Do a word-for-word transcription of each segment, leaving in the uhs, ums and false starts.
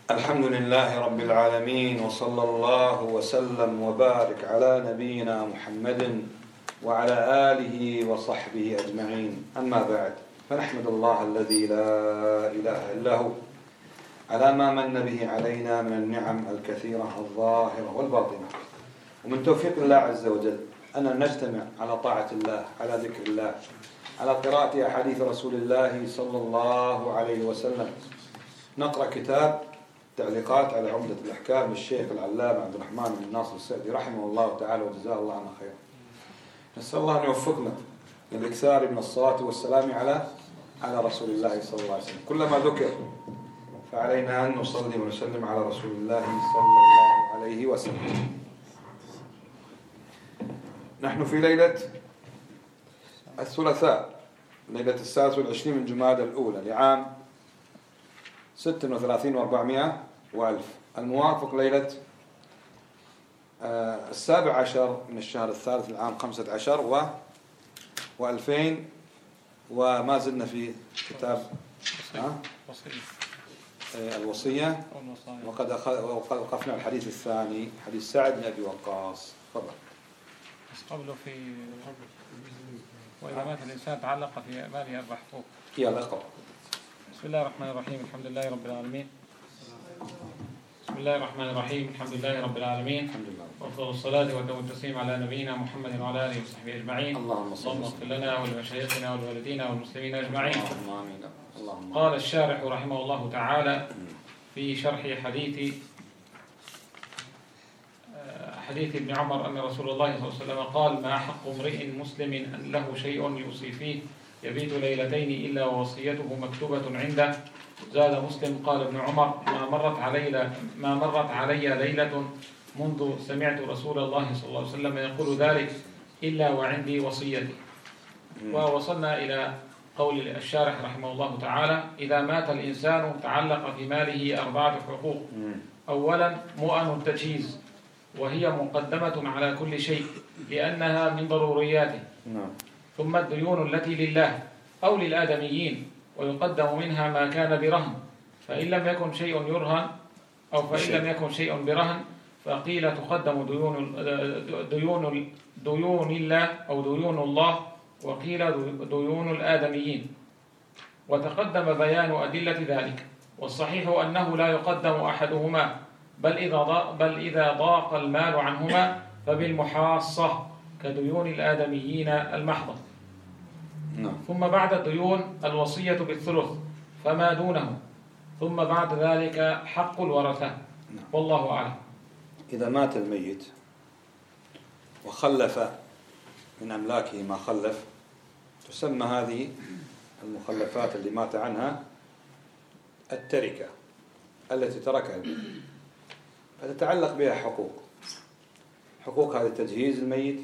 الحمد لله رب العالمين، وصلى الله وسلم وبارك على نبينا محمد وعلى آله وصحبه أجمعين. أما بعد، فنحمد الله الذي لا إله إلا هو على ما من به علينا من النعم الكثيرة الظاهرة والباطنة، ومن توفيق الله عز وجل أن نجتمع على طاعة الله، على ذكر الله، على قراءة أحاديث رسول الله صلى الله عليه وسلم. نقرأ كتاب تعليقات على عمدة الأحكام للشيخ العلامة عبد الرحمن بن ناصر السعدي رحمه الله تعالى وجزاه الله عنا خيرا. نسأل الله أن يوفقنا للإكثار من الصلاة والسلام على على رسول الله صلى الله عليه وسلم. كلما ذكر فعلينا أن نصلي ونسلم على رسول الله صلى الله عليه وسلم. نحن في ليلة الثلاثاء، ليلة السادس والعشرين من جمادى الأولى لعام ستة وثلاثين وأربعمائة وألف، الموافق ليلة آه السابع عشر من الشهر الثالث العام خمسة عشر و وألفين، وما زلنا في كتاب آه آه الوصية، وقد وقد وقفنا الحديث الثاني، حديث سعد بن أبي وقاص. تفضل. بس قبله في وإذا مات الإنسان تعلق في ماله أربع حقوق. يلا اقرأ. بسم الله الرحمن الرحيم، الحمد لله رب العالمين. بسم الله الرحمن الرحيم، الحمد لله رب العالمين، الحمد لله، وأفضل الصلاة وأتم التسليم على نبينا محمد وعلى آله وصحبه أجمعين. اللهم صل وسلم. اغفر لنا ولمشايخنا ولوالدينا والمسلمين أجمعين. اللهم آمين. اللهم قال الشارح رحمه الله تعالى في شرح حديث حديث ابن عمر أن رسول الله صلى الله عليه وسلم قال: ما حق امرئ مسلم أن له شيء يوصي فيه يبيت ليلتين إلا ووصيته مكتوبة عنده. زاد مسلم: قال ابن عمر: ما مرت علي ما مرت علي ليلة منذ سمعت رسول الله صلى الله عليه وسلم يقول ذلك إلا وعندي وصيتي. ووصلنا إلى قول الشارح رحمه الله تعالى: إذا مات الإنسان تعلق في ماله أربعة حقوق. أولا مؤن التجهيز، وهي مقدمة على كل شيء لأنها من ضرورياته. ثم الديون التي لله أو للآدميين، ويقدم منها ما كان برهن، فإن لم يكن شيء يرهن أو فإن لم يكن شيء برهن فقيل تقدم ديون ديون ديون الله أو ديون الله، وقيل ديون الآدميين. وتقدم بيان أدلة ذلك، والصحيح أنه لا يقدم أحدهما، بل إذا ضاق بل إذا ضاق المال عنهما فبالمحاصة كديون الآدميين المحضة. ثم بعد الديون الوصية بالثلث فما دونه، ثم بعد ذلك حق الورثة. والله أعلم. إذا مات الميت وخلف من أملاكه ما خلف، تسمى هذه المخلفات اللي مات عنها التركة التي تركها الميت، فتتعلق بها حقوق حقوق هذا تجهيز الميت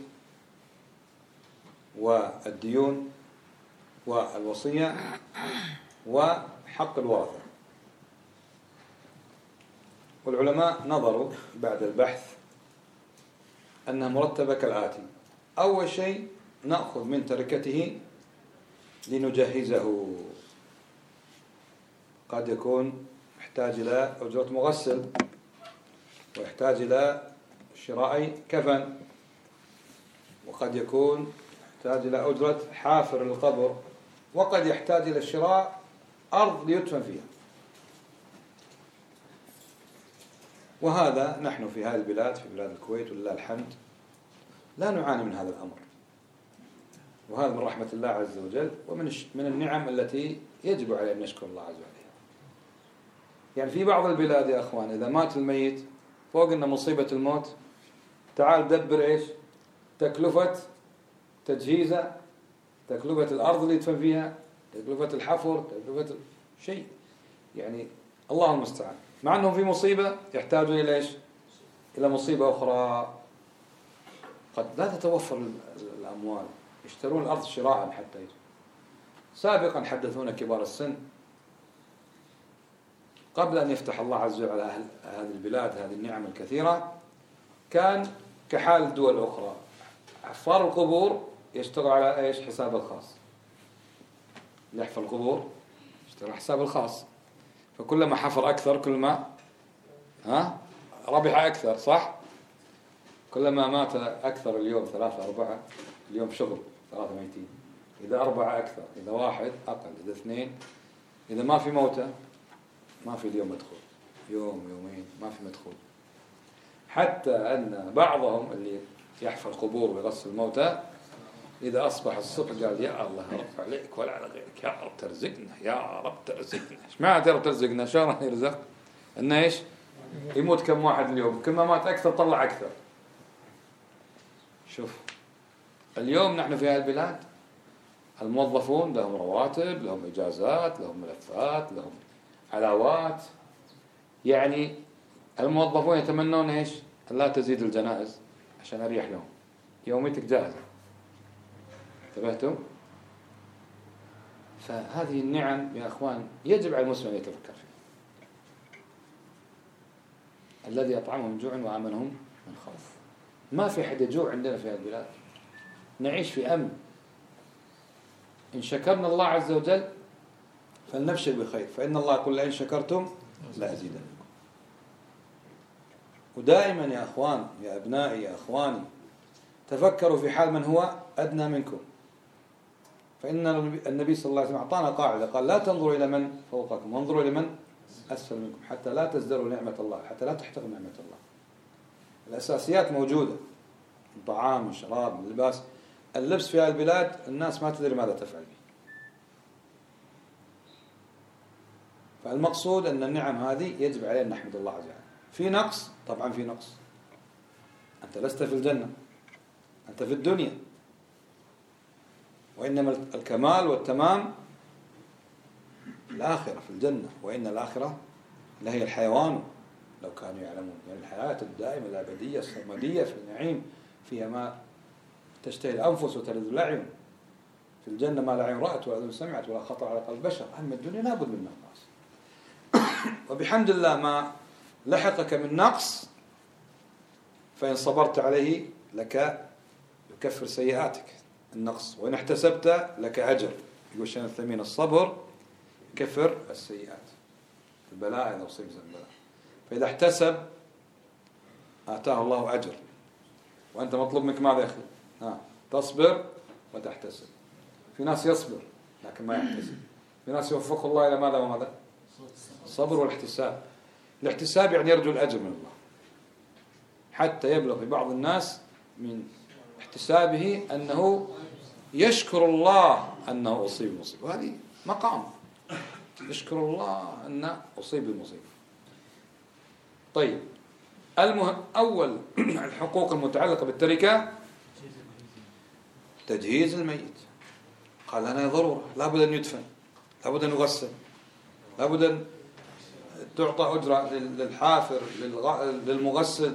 والديون والوصية وحق الورثة. والعلماء نظروا بعد البحث أنها مرتبة كالآتي: أول شيء نأخذ من تركته لنجهزه، قد يكون يحتاج إلى أجرة مغسل، ويحتاج إلى شراء كفن، وقد يكون يحتاج إلى أجرة حافر للقبر، وقد يحتاج إلى شراء أرض ليدفن فيها. وهذا نحن في هذه البلاد، في بلاد الكويت ولله الحمد، لا نعاني من هذا الأمر، وهذا من رحمة الله عز وجل ومن من النعم التي يجب علينا أن نشكر الله عز وجل. يعني في بعض البلاد يا أخوان إذا مات الميت فوق أن مصيبة الموت، تعال دبر إيش تكلفة تجهيزه، تكلفة الأرض اللي يدفن فيها، تكلفة الحفر، تكلفة شيء، يعني الله المستعان. مع أنهم في مصيبة يحتاجون إلى إيش؟ إلى مصيبة أخرى، قد لا تتوفر الأموال، يشترون الأرض شراء حتى يجب. سابقا حدثونا كبار السن قبل أن يفتح الله عز وجل على أهل هذه البلاد هذه النعم الكثيرة، كان كحال الدول الأخرى، حفار القبور يشتغل على إيش؟ حساب الخاص، يحفر القبور يشتغل على حساب الخاص، فكلما حفر أكثر كل ما ها ربح أكثر صح؟ كلما مات أكثر اليوم ثلاثة أربعة، اليوم شغل ثلاثة ميتين، إذا أربعة أكثر، إذا واحد أقل، إذا اثنين، إذا ما في موتة ما في اليوم مدخول، يوم يومين ما في مدخول. حتى أن بعضهم اللي يحفر قبور ويغسل الموتى إذا أصبح الصبح قال يا الله رب عليك ولا على غيرك، يا رب ترزقنا، يا رب ترزقنا. إيش معنى يا رب ترزقنا؟ شو راح يرزق؟ إنه إيش؟ يموت كم واحد اليوم، كل ما مات أكثر طلع أكثر. شوف اليوم نحن في هذه البلاد الموظفون لهم رواتب، لهم إجازات، لهم ملفات، لهم علاوات. يعني الموظفون يتمنون إيش؟ أن لا تزيد الجنائز عشان أريح لهم، يوميتك جاهزة. انتبهتم؟ فهذه النعم يا أخوان يجب على المسلم أن يتفكر فيها. الذي أطعمهم جوع وآمنهم من خوف. ما في حد يجوع عندنا في هذه البلاد، نعيش في أمن. إن شكرنا الله عز وجل فلنبشر بخير، فإن الله يقول لئن شكرتم لأزيدنكم. ودائما يا أخوان يا أبنائي يا أخواني تفكروا في حال من هو أدنى منكم. فإن النبي صلى الله عليه وسلم أعطانا قاعدة قال لا تنظروا إلى من فوقكم وانظروا إلى من أسفل منكم حتى لا تزدروا نعمة الله، حتى لا تحتقروا نعمة الله. الأساسيات موجودة، طعام وشراب ولباس. اللبس في هذه البلاد الناس ما تدري ماذا تفعل به. فالمقصود أن النعم هذه يجب علينا أن نحمد الله عز وجل. في نقص؟ طبعا في نقص. أنت لست في الجنة، أنت في الدنيا، وإنما الكمال والتمام الآخرة في الجنة، وإن الآخرة لهي الحيوان لو كانوا يعلمون. يعني الحياة الدائمة الأبدية السرمدية في النعيم فيها ما تشتهي الأنفس وتلذ الأعين. في الجنة ما لا عين رأت ولا أذن سمعت ولا خطر على قلب بشر. أما الدنيا لابد من نقص. وبحمد الله ما لحقك من نقص فإن صبرت عليه لك يكفر سيئاتك النقص، وإن احتسبت لك أجر. يقول شيخ الثمين الصبر يكفر السيئات. البلاء إذا أصيب البلاء، فإذا احتسب آتاه الله أجر. وأنت مطلوب منك ماذا يا أخي؟ ها تصبر وتحتسب. في ناس يصبر لكن ما يحتسب. في ناس يوفق الله إلى ماذا وماذا؟ الصبر والاحتساب. الاحتساب يعني يرجو الأجر من الله، حتى يبلغ في بعض الناس من احتسابه أنه يشكر الله أنه أصيب المصيبة. وهذه مقام يشكر الله أنه أصيب المصيبة. طيب المهم أول الحقوق المتعلقة بالتركة تجهيز الميت. قال أنا ضرورة، لابد أن يدفن، لابد أن يغسل، لابد أن تعطى أجرة للحافر للمغسل.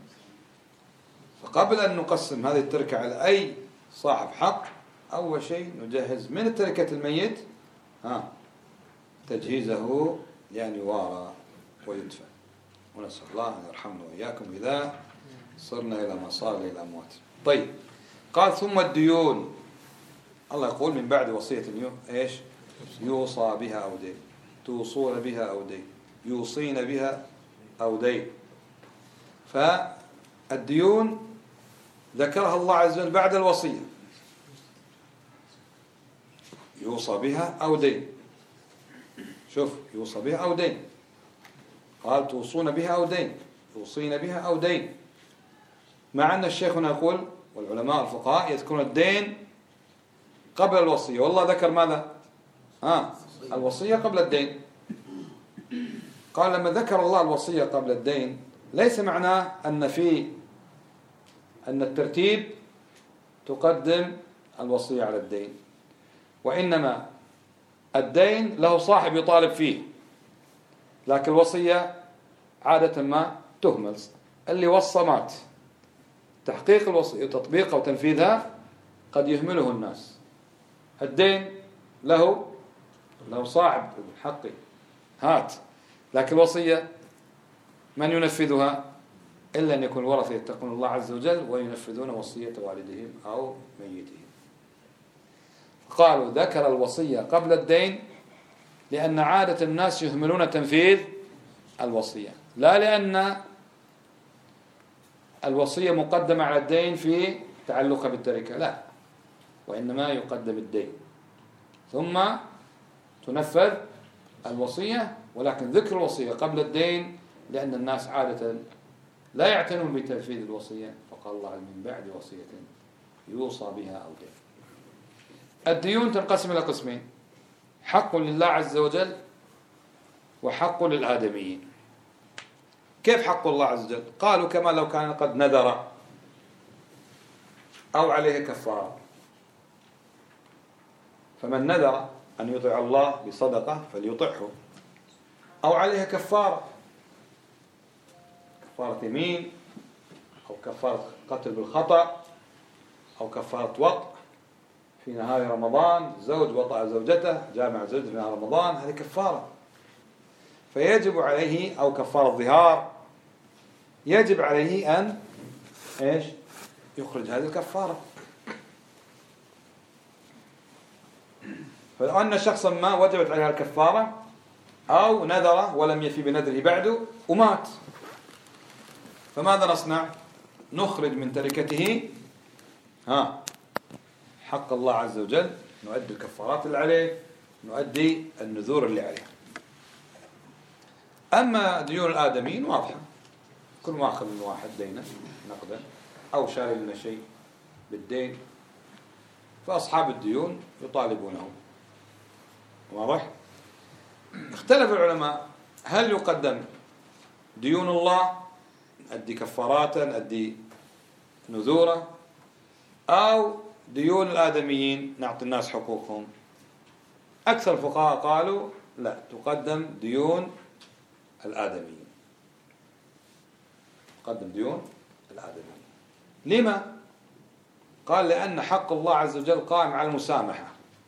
فقبل أن نقسم هذه التركة على أي صاحب حق أول شيء نجهز من تركة الميت ها تجهيزه لأن يوارى ويدفن. ونسأل الله أن يرحمنا وإياكم إذا صرنا إلى ما صار للأموات. طيب قال ثم الديون. الله يقول من بعد وصية إيش يوصى بها أو دين، توصون بها أو دين، يوصين بها أو دين. فالديون ذكرها الله عز وجل بعد الوصية، يوصى بها أو دين. شوف يوصى بها أو دين، قال توصون بها أو دين، توصين بها أو دين. مع أن الشيخ هنا يقول والعلماء الفقهاء يذكرون الدين قبل الوصية، والله ذكر ماذا؟ ها الوصية قبل الدين. قال لما ذكر الله الوصية قبل الدين ليس معناه أن في أن الترتيب تقدم الوصية على الدين، وإنما الدين له صاحب يطالب فيه، لكن الوصية عادة ما تهمل. اللي وصى مات، تحقيق الوصية وتطبيقها وتنفيذها قد يهمله الناس. الدين له له صاحب الحق هات، لكن الوصية من ينفذها إلا أن يكون الورثة يتقون الله عز وجل وينفذون وصية والدهم أو ميتهم. قالوا ذكر الوصية قبل الدين لأن عادة الناس يهملون تنفيذ الوصية. لا لأن الوصية مقدمة على الدين في تعلقها بالتركة، لا، وإنما يقدم الدين ثم تنفذ الوصية، ولكن ذكر الوصية قبل الدين لأن الناس عادة لا يعتنون بتنفيذ الوصية، فقال الله من بعد وصية يوصى بها أو دين. الديون تنقسم إلى قسمين: حق لله عز وجل وحق للآدميين. كيف حق الله عز وجل؟ قالوا كما لو كان قد نذر أو عليه كفارة، فمن نذر أن يطيع الله بصدقة فليطعه، أو عليها كفارة، كفارة يمين أو كفارة قتل بالخطأ أو كفارة وطء في نهار رمضان، زوج وطأ زوجته جامع زوجته في نهار رمضان، هذه كفارة، فيجب عليه، أو كفارة ظهار، يجب عليه أن إيش يخرج هذه الكفارة. فلو أن شخصا ما وجبت عليها الكفارة أو نذر ولم يفي بنذره بعده ومات، فماذا نصنع؟ نخرج من تركته ها حق الله عز وجل، نؤدي الكفارات اللي عليه، نؤدي النذور اللي عليه. أما ديون الآدميين واضحة، كل ما أخذ من واحد دينا نقدا أو شاري لنا شيء بالدين فأصحاب الديون يطالبونه. واضح؟ اختلف العلماء هل يقدم ديون الله نؤدي كفارات نؤدي نذورة، أو ديون الآدميين نعطي الناس حقوقهم. أكثر الفقهاء قالوا لا، تقدم ديون الآدميين، تقدم ديون الآدميين. لما؟ قال لأن حق الله عز وجل قائم على المسامحة،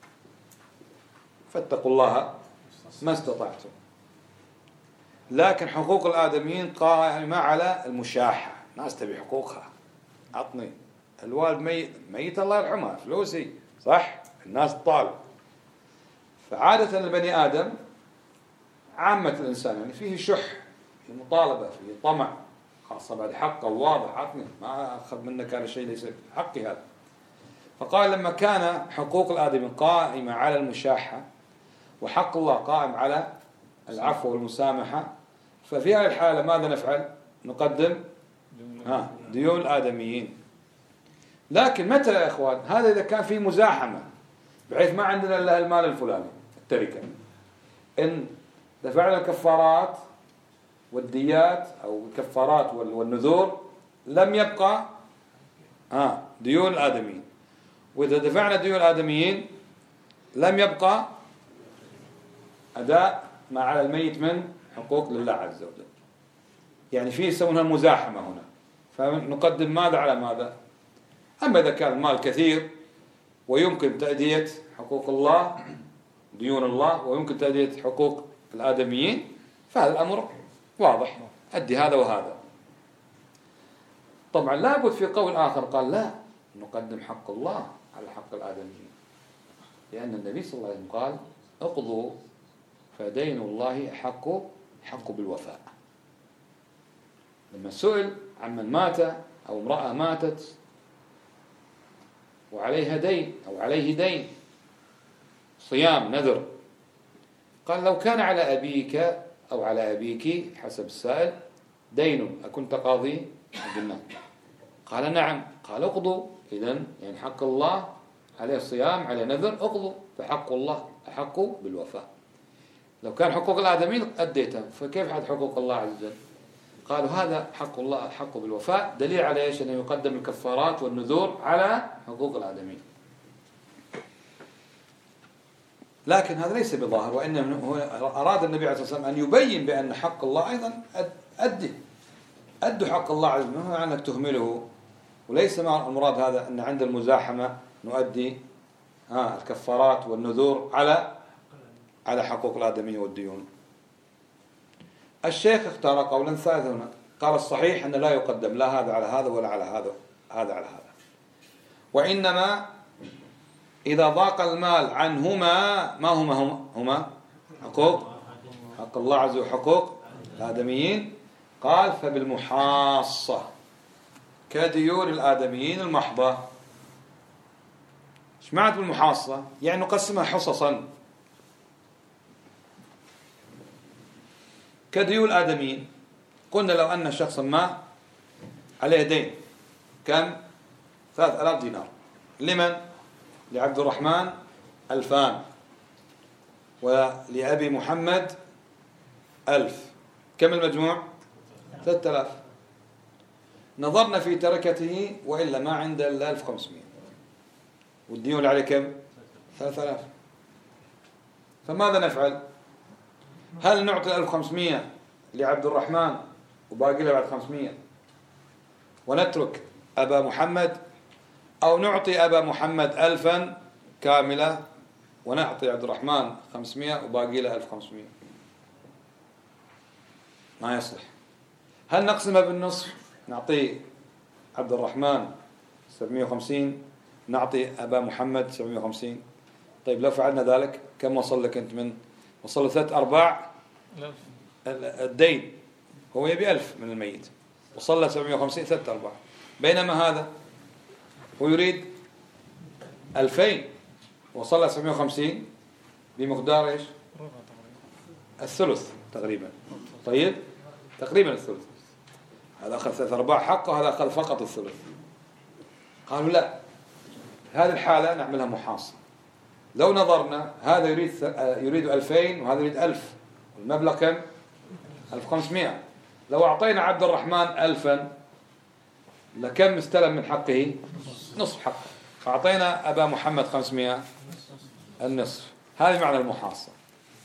فاتقوا الله ما استطعتم، لكن حقوق الآدميين قائمة على المشاحة، ناس تبي حقوقها، عطني. الوالد ميت, ميت الله يرحمها، فلوسي، صح؟ الناس طالب. فعادة البني آدم عامة الإنسان يعني فيه شح، فيه مطالبة، فيه طمع، خاصة بعد حقه واضح، عطني، ما أخذ منك هذا الشيء ليس حقي هذا. فقال لما كان حقوق الآدمي قائمة على المشاحة وحق الله قائم على العفو والمسامحة، ففي هذه الحالة ماذا نفعل؟ نقدم ها ديون الآدميين. لكن متى يا إخوان؟ هذا إذا كان في مزاحمة بحيث ما عندنا إلا المال الفلاني التركة، إن دفعنا الكفارات والديات أو الكفارات والنذور لم يبقى ها ديون الآدميين، وإذا دفعنا ديون الآدميين لم يبقى أداء ما على الميت من حقوق لله عز وجل. يعني فيه يسمونها المزاحمة هنا، فنقدم ماذا على ماذا؟ أما إذا كان المال كثير ويمكن تأدية حقوق الله ديون الله ويمكن تأدية حقوق الآدميين فهذا الأمر واضح، أدي هذا وهذا. طبعا لابد في قول آخر قال لا، نقدم حق الله على حق الآدميين، لأن النبي صلى الله عليه وسلم قال اقضوا فدين الله حق حق بالوفاء. لما سئل عن من مات أو امرأة ماتت وعليها دين أو عليه دين صيام نذر، قال لو كان على أبيك أو على أبيك حسب السائل دين أكنت قاضي؟ قلنا قال نعم. قال اقضوا، إذن يعني حق الله عليه الصيام عليه نذر، اقضوا، فحق الله أحق بالوفاء. لو كان حقوق الآدميين أديتها، فكيف حد حقوق الله عز وجل؟ قالوا هذا حق الله أحق بالوفاء، دليل على إيش؟ أنه يقدم الكفارات والنذور على حقوق الآدميين. لكن هذا ليس بظاهر، وإنما أراد النبي عليه الصلاة والسلام أن يبين بأن حق الله أيضا أدي أدوا حق الله عز وجل، ما أنك تهمله. وليس مع المراد هذا أن عند المزاحمة نؤدي ها الكفارات والنذور على على حقوق الآدمية والديون. الشيخ اختار قولا ثالثا هنا، قال الصحيح أن لا يقدم لا هذا على هذا ولا على هذا هذا على هذا، وإنما إذا ضاق المال عنهما ما هما هما, هما حقوق حق الله عز وجل وحقوق الآدميين، قال فبالمحاصة كديون الآدميين المحضة. ايش معنى بالمحاصة؟ يعني نقسمها حصصا كديون الآدميين. قلنا لو أن شخصا ما عليه دين كم؟ ثلاث آلاف دينار. لمن؟ لعبد الرحمن ألفان، ولأبي محمد ألف. كم المجموع؟ ثلاثة آلاف. نظرنا في تركته وإلا ما عنده إلا ألف وخمسمائة، والديون عليه كم؟ ثلاثة آلاف. فماذا نفعل؟ هل نعطي ألف وخمسمائة لعبد الرحمن وباقي له بعد خمسمائة ونترك أبا محمد، أو نعطي أبا محمد ألفا كاملة ونعطي عبد الرحمن خمسمائة وباقي له ألف وخمسمائة؟ ما يصلح. هل نقسمها بالنصف؟ نعطي عبد الرحمن سبعمائة وخمسين، نعطي أبا محمد سبعمائة وخمسين. طيب لو فعلنا ذلك كم وصل لك أنت؟ من وصل ثلاث أرباع الدين، هو يبي ألف من الميت، وصل له سبعمائة وخمسين، ثلاث أرباع. بينما هذا هو يريد ألفين، وصل له سبعمائة وخمسين بمقدار إيش؟ الثلث تقريبا. طيب تقريبا الثلث. هذا أخذ ثلاث أرباع حقه، هذا أخذ فقط الثلث. قالوا لا، هذه الحالة نعملها محاصة. لو نظرنا هذا يريد يريد ألفين وهذا يريد ألف، والمبلغ كم؟ ألف وخمسمائة. لو أعطينا عبد الرحمن ألفا لكم استلم من حقه؟ نصف حقه. فأعطينا أبا محمد خمسمائة، النصف. هذا معنى المحاصة.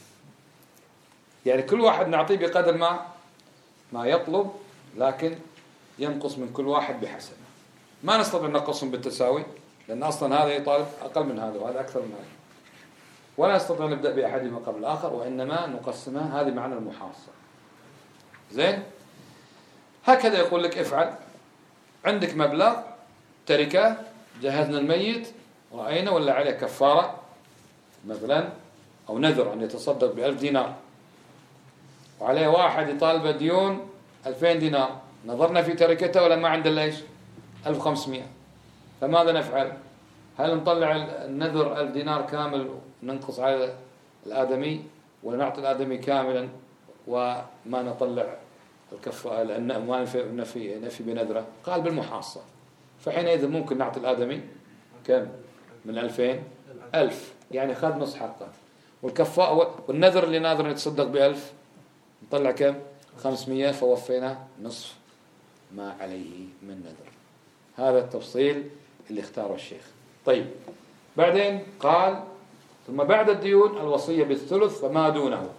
يعني كل واحد نعطيه بقدر ما ما يطلب، لكن ينقص من كل واحد بحسب. ما نستطيع أن نقصهم بالتساوي، لأن أصلا هذا يطالب أقل من هذا وهذا أكثر من هذا، ولا نستطيع أن نبدأ بأحدهما قبل الآخر، وإنما نقسمها. هذه معنى المحاصة. زين؟ هكذا يقول لك افعل. عندك مبلغ تركة، جهزنا الميت، رأينا ولا عليه كفارة مثلا، أو نذر أن يتصدق بألف دينار، وعليه واحد يطالب ديون ألفين دينار، نظرنا في تركته ولا ما عنده ليش ألف وخمسمائة. فماذا نفعل؟ هل نطلع النذر ألف دينار كامل وننقص على الآدمي، ولا نعطي الآدمي كاملا وما نطلع الكفارة لأن ما نفي نفي بنذره؟ قال بالمحاصة. فحينئذ ممكن نعطي الآدمي كم من ألفين؟ ألف، يعني خذ نص حقه، والكفاء والنذر اللي ناذر يتصدق بألف نطلع كم؟ خمسمائة، فوفينا نصف ما عليه من نذر. هذا التفصيل اللي اختاره الشيخ. طيب بعدين قال ثم بعد الديون الوصية بالثلث فما دونه.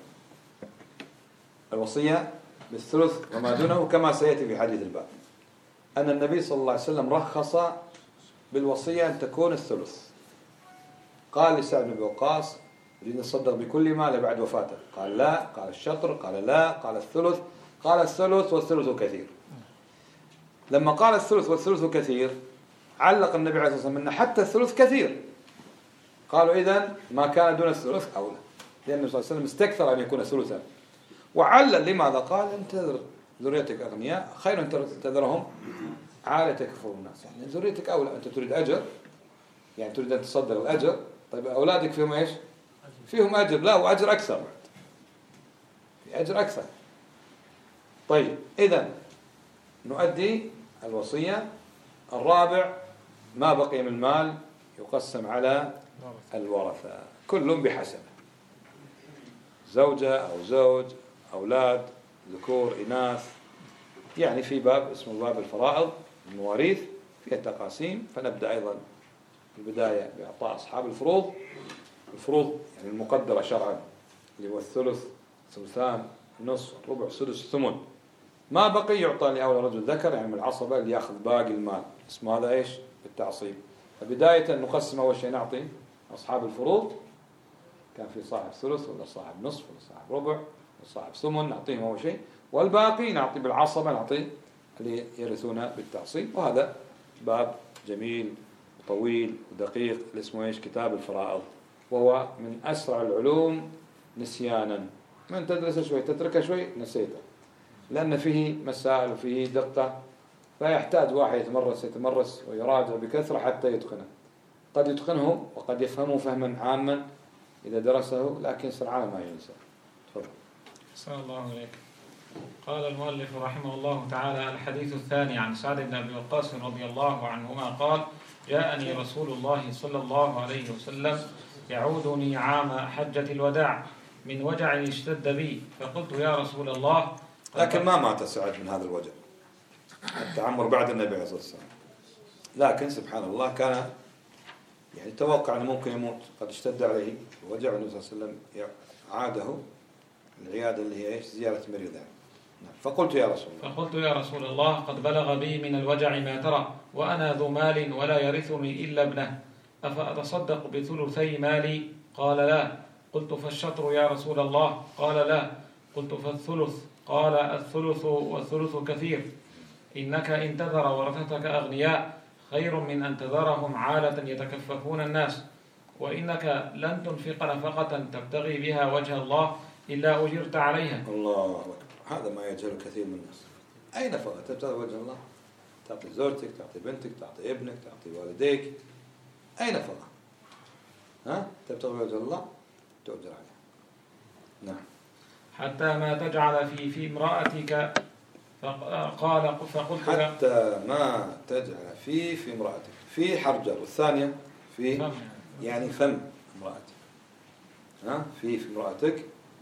الوصية بالثلث وما دونه كما سيأتي في حديث الباب، أن النبي صلى الله عليه وسلم رخص بالوصية أن تكون الثلث. قال لسعد بن وقاص يريد نتصدق بكل مال بعد وفاته، قال لا، قال الشطر، قال لا، قال الثلث، قال الثلث والثلث كثير. لما قال الثلث والثلث كثير علق النبي عليه الصلاة والسلام أن حتى الثلث كثير. قالوا إذن ما كان دون الثلث أولى، لأن النبي صلى الله عليه وسلم استكثر أن يكون ثلثا. وعلل لماذا؟ قال انتظر ذريتك أغنياء خير أن تذرهم عالة يكفرون الناس. يعني ذريتك أولى، أنت تريد أجر، يعني تريد أن تصدر الأجر. طيب أولادك فيهم إيش؟ فيهم أجر، لا وأجر أكثر بعد، في أجر أكثر. طيب إذن نؤدي الوصية. الرابع ما بقي من المال يقسم على الورثة كل بحسبه، زوجة أو زوج، أولاد ذكور إناث. يعني في باب اسمه باب الفرائض المواريث فيها تقاسيم. فنبدأ أيضا في البداية بإعطاء أصحاب الفروض. الفروض يعني المقدرة شرعا اللي هو الثلث، ثلثان، نصف، ربع، سدس، ثمن. ما بقي يعطى لأولى رجل ذكر، يعني من العصبة اللي يأخذ باقي المال، اسمه هذا إيش؟ بالتعصيب. فبداية نقسم أول شيء نعطي أصحاب الفروض، كان في صاحب ثلث ولا صاحب نصف ولا صاحب ربع ولا صاحب ثمن، نعطيهم أول شيء، والباقي نعطي بالعصبة، نعطي اللي يرثون بالتعصيب. وهذا باب جميل وطويل ودقيق اللي اسمه إيش؟ كتاب الفرائض، وهو من أسرع العلوم نسيانا. من تدرس شوي تتركه شوي نسيته، لأن فيه مسائل وفيه دقة، فيحتاج واحد يتمرس يتمرس ويراجع بكثرة حتى يتقنه. قد يتقنه وقد يفهمه فهما عاما إذا درسه، لكن سرعان ما ينسى. تفضل. صلى الله عليك. قال المؤلف رحمه الله تعالى: الحديث الثاني عن سعد بن أبي وقاص رضي الله عنهما قال: جاءني رسول الله صلى الله عليه وسلم يعودني عام حجة الوداع من وجع اشتد بي، فقلت يا رسول الله. لكن ما مات سعد من هذا الوجع، التعمر بعد النبي عليه الصلاة والسلام، لكن سبحان الله كان يعني توقع أنه ممكن يموت، قد اشتد عليه وجع. النبي صلى الله عليه وسلم عاده العيادة اللي هي زيارة مريض يعني. فقلت يا رسول الله فقلت يا رسول الله قد بلغ بي من الوجع ما ترى، وأنا ذو مال ولا يرثني إلا ابنه، أفأتصدق بثلثي مالي؟ قال لا. قلت فالشطر يا رسول الله؟ قال لا. قلت فالثلث؟ قال الثلث والثلث كثير، إنك إن تذر ورثتك أغنياء خير من أن تذرهم عالة يتكففون الناس، وإنك لن تنفق نفقة تبتغي بها وجه الله إلا أجرت عليها. الله أكبر، هذا ما يجهل كثير من الناس. أي نفقة تبتغي وجه الله؟ تعطي زوجتك، تعطي بنتك، تعطي ابنك، تعطي والديك، أي نفقة ها تبتغي وجه الله تؤجر عليها. نعم. حتى ما تجعل في في امرأتك، فقال فقلت حتى ما تجعل في في امرأتك، في حرجة، والثانية في يعني فم امرأتك، ها في في امرأتك.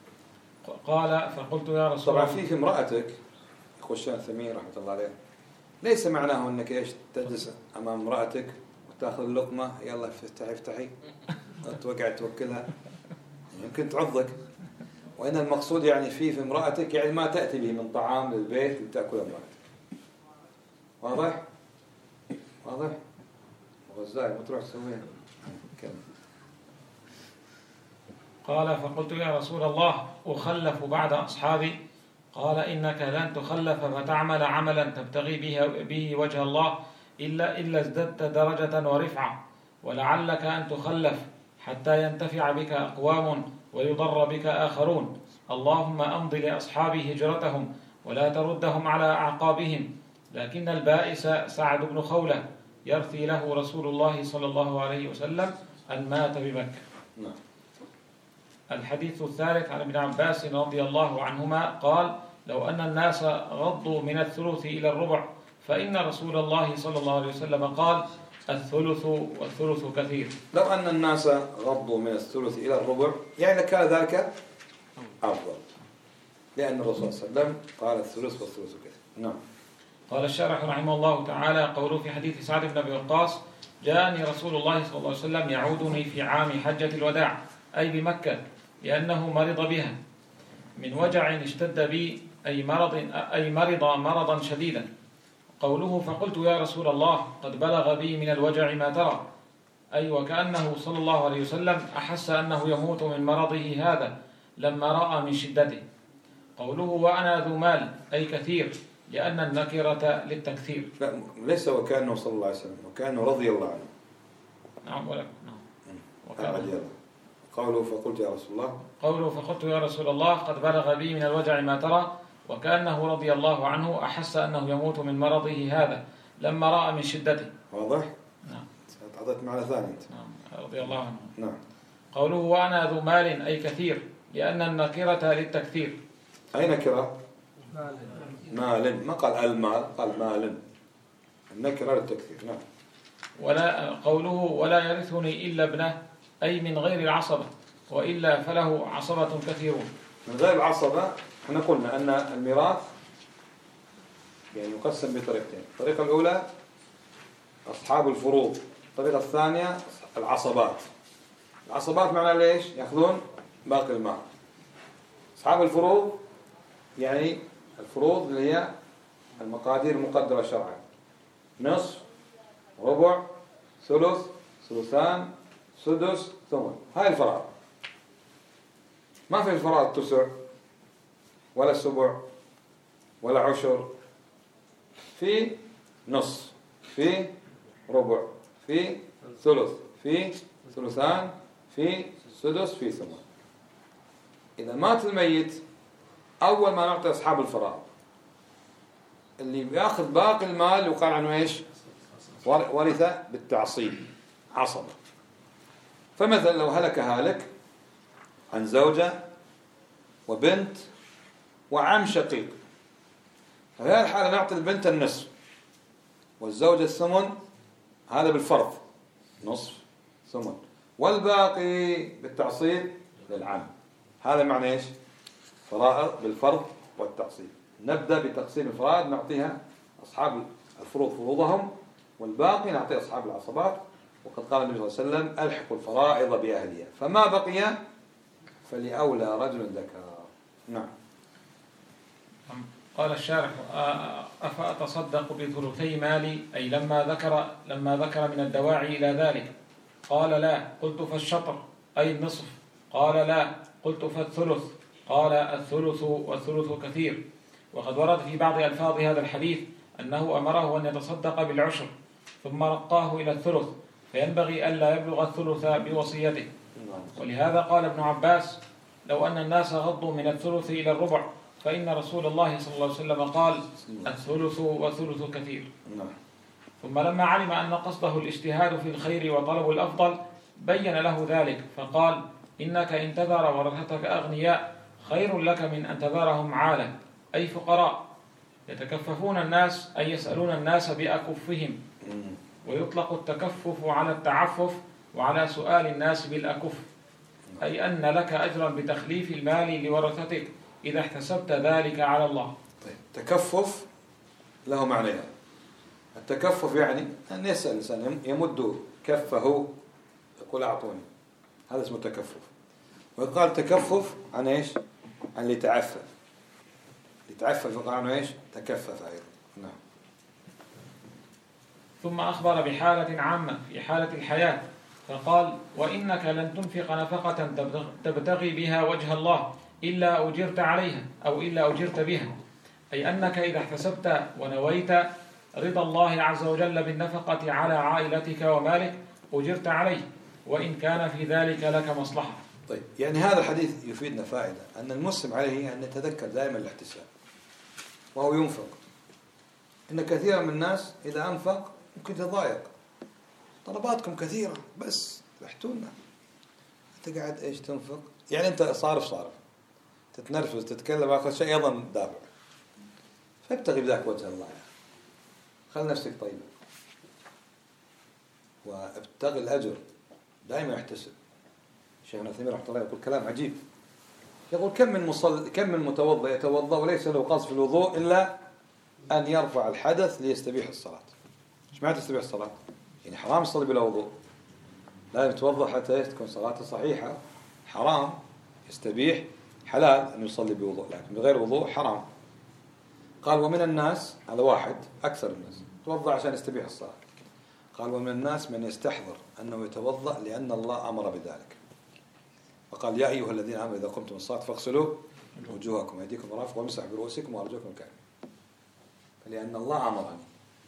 قال فقلت يا رسول الله. طبعا في في امرأتك يخش الثمين رحمة الله عليه، ليس معناه انك ايش تجلس امام امرأتك وتاخذ اللقمة يلا افتحي افتحي توقع توكلها، يمكن تعضك. وإن المقصود يعني في في امرأتك يعني ما تأتي به من طعام للبيت لتأكل امرأتك. واضح؟ واضح؟ وغزاي ما تروح تسويها. قال فقلت يا رسول الله أخلف بعد أصحابي؟ قال إنك لن تخلف فتعمل عملا تبتغي به, به وجه الله إلا إلا ازددت درجة ورفعة، ولعلك أن تخلف حتى ينتفع بك أقوام ويضر بك آخرون. اللهم أمض لأصحابي هجرتهم ولا تردهم على أعقابهم. لكن البائس سعد بن خولة يرثي له رسول الله صلى الله عليه وسلم أن مات بمكة. الحديث الثالث عن ابن عباس رضي الله عنهما قال: لو أن الناس غضوا من الثلث إلى الربع فإن رسول الله صلى الله عليه وسلم قال: الثلث والثلث كثير. لو أن الناس غضوا من الثلث إلى الربع يعني كان ذلك أفضل، لأن الرسول صلى الله عليه وسلم قال الثلث والثلث كثير. نعم. قال الشارح رحمه الله تعالى: قوله في حديث سعد بن أبي وقاص: جاءني رسول الله صلى الله عليه وسلم يعودني في عام حجة الوداع، أي بمكة، لأنه مرض بها من وجع اشتد بي، أي مرض أي مرض مرضا شديدا. قوله فقلت يا رسول الله قد بلغ بي من الوجع ما ترى، أي وكأنه صلى الله عليه وسلم أحس أنه يموت من مرضه هذا لما رأى من شدته. قوله وأنا ذو مال، أي كثير، لأن النكرة للتكثير. ليس وكأنه صلى الله عليه وسلم، وكأنه رضي الله عنه. نعم ولا نعم. وكأنه قوله فقلت يا رسول الله قوله فقلت يا رسول الله قد بلغ بي من الوجع ما ترى، وكأنه رضي الله عنه أحس أنه يموت من مرضه هذا لما رأى من شدته. واضح؟ نعم. أعطيت معنى ثاني أنت. نعم رضي الله عنه. نعم. قوله وأنا ذو مال، أي كثير، لأن النكرة للتكثير. أي نكرة؟ مال. مال، ما قال المال، قال مال. النكرة للتكثير. نعم. ولا قوله ولا يرثني إلا ابنه، أي من غير العصبة، وإلا فله عصبة كثيرون. من غير العصبة احنا قلنا أن الميراث يعني يقسم بطريقتين. الطريقة الأولى أصحاب الفروض، الطريقة الثانية العصبات. العصبات معنى ليش؟ يأخذون باقي المال. أصحاب الفروض يعني الفروض اللي هي المقادير المقدرة شرعا: نصف، ربع، ثلث، ثلثان، سدس، ثمن. هاي الفرائض. ما في الفرائض تسع ولا سبع ولا عشر، في نص، في ربع، في ثلث، في ثلثان، في سدس، في ثمن. إذا مات الميت أول ما نعطي أصحاب الفرائض، اللي بياخذ باقي المال يقال عنه إيش؟ ورث بالتعصيب، عصبة. فمثلا لو هلك هالك عن زوجة وبنت وعم شقيق، في هذه الحالة نعطي البنت النصف والزوجة الثمن، هذا بالفرض نصف ثمن، والباقي بالتعصيب للعم. هذا معنى إيش؟ فرائض بالفرض والتعصيب. نبدأ بتقسيم الفرائض، نعطيها أصحاب الفروض فروضهم، والباقي نعطي أصحاب العصبات. وقد قال النبي صلى الله عليه وسلم: ألحقوا الفرائض بأهلها، فما بقي فلأولى رجل ذكر. نعم. قال الشارح: أفأتصدق بثلثي مالي؟ أي لما ذكر لما ذكر من الدواعي إلى ذلك. قال: لا. قلت: فالشطر أي النصف؟ قال: لا. قلت: فالثلث؟ قال: الثلث والثلث كثير. وقد ورد في بعض ألفاظ هذا الحديث أنه أمره أن يتصدق بالعشر ثم رقاه إلى الثلث، فينبغي ألا يبلغ الثلث بوصيته. ولهذا قال ابن عباس: لو أن الناس غضوا من الثلث إلى الربع فإن رسول الله صلى الله عليه وسلم قال: الثلث والثلث كثير. ثم لما علم أن قصده الاجتهاد في الخير وطلب الأفضل بين له ذلك، فقال: إنك إن تذر ورثتك أغنياء خير لك من أن تذرهم عالة، أي فقراء، يتكففون الناس، أي يسألون الناس بأكفهم. ويطلق التكفف على التعفف وعلى سؤال الناس بالأكف، أي أن لك أجرا بتخليف المال لورثتك إذا احتسبت ذلك على الله. طيب، تكفف له معنيان. التكفف يعني أن يسأل الإنسان، يمد كفه يقول أعطوني، هذا اسمه تكفف. ويقال تكفف عن إيش؟ عن اللي تعفف، اللي تعفف يقال عنه إيش؟ تكفف أيضا. نعم. ثم أخبر بحالة عامة في حالة الحياة، فقال: وإنك لن تنفق نفقة تبتغي بها وجه الله إلا أجرت عليها أو إلا أجرت بها، أي أنك إذا احتسبت ونويت رضا الله عز وجل بالنفقة على عائلتك ومالك أجرت عليه، وإن كان في ذلك لك مصلحة. طيب، يعني هذا الحديث يفيدنا فائدة، أن المسلم عليه أن يتذكر دائما الاحتساب وهو ينفق. إن كثيرا من الناس إذا أنفق ممكن تضايق، طلباتكم كثيرة بس رحتونا، أنت قاعد إيش تنفق؟ يعني أنت صارف صارف تتنرفز تتكلم، آخر شيء أيضا دافع. فابتغي بذاك وجه الله، يعني خل نفسك طيبة وابتغي الأجر، دائما يحتسب. شيخنا ثمين رحمه الله يقول كلام عجيب، يقول: كم من مصل كم من متوضئ يتوضأ وليس له قصد في الوضوء إلا أن يرفع الحدث ليستبيح الصلاة. إيش معنى تستبيح الصلاة؟ يعني حرام يصلي بلا وضوء، لا يتوضأ حتى تكون صلاته صحيحة. حرام يستبيح، حلال أن يصلي بوضوء، لكن بغير وضوء حرام. قال: ومن الناس، هذا واحد أكثر الناس يتوضأ عشان يستبيح الصلاة. قال: ومن الناس من يستحضر أنه يتوضأ لأن الله أمر بذلك، فقال: يا أيها الذين آمنوا إذا قمتم الصلاة فاغسلوا وجوهكم وأيديكم مرافق وامسحوا برؤوسكم وأرجلكم الكعبين، فلأن الله أمرني،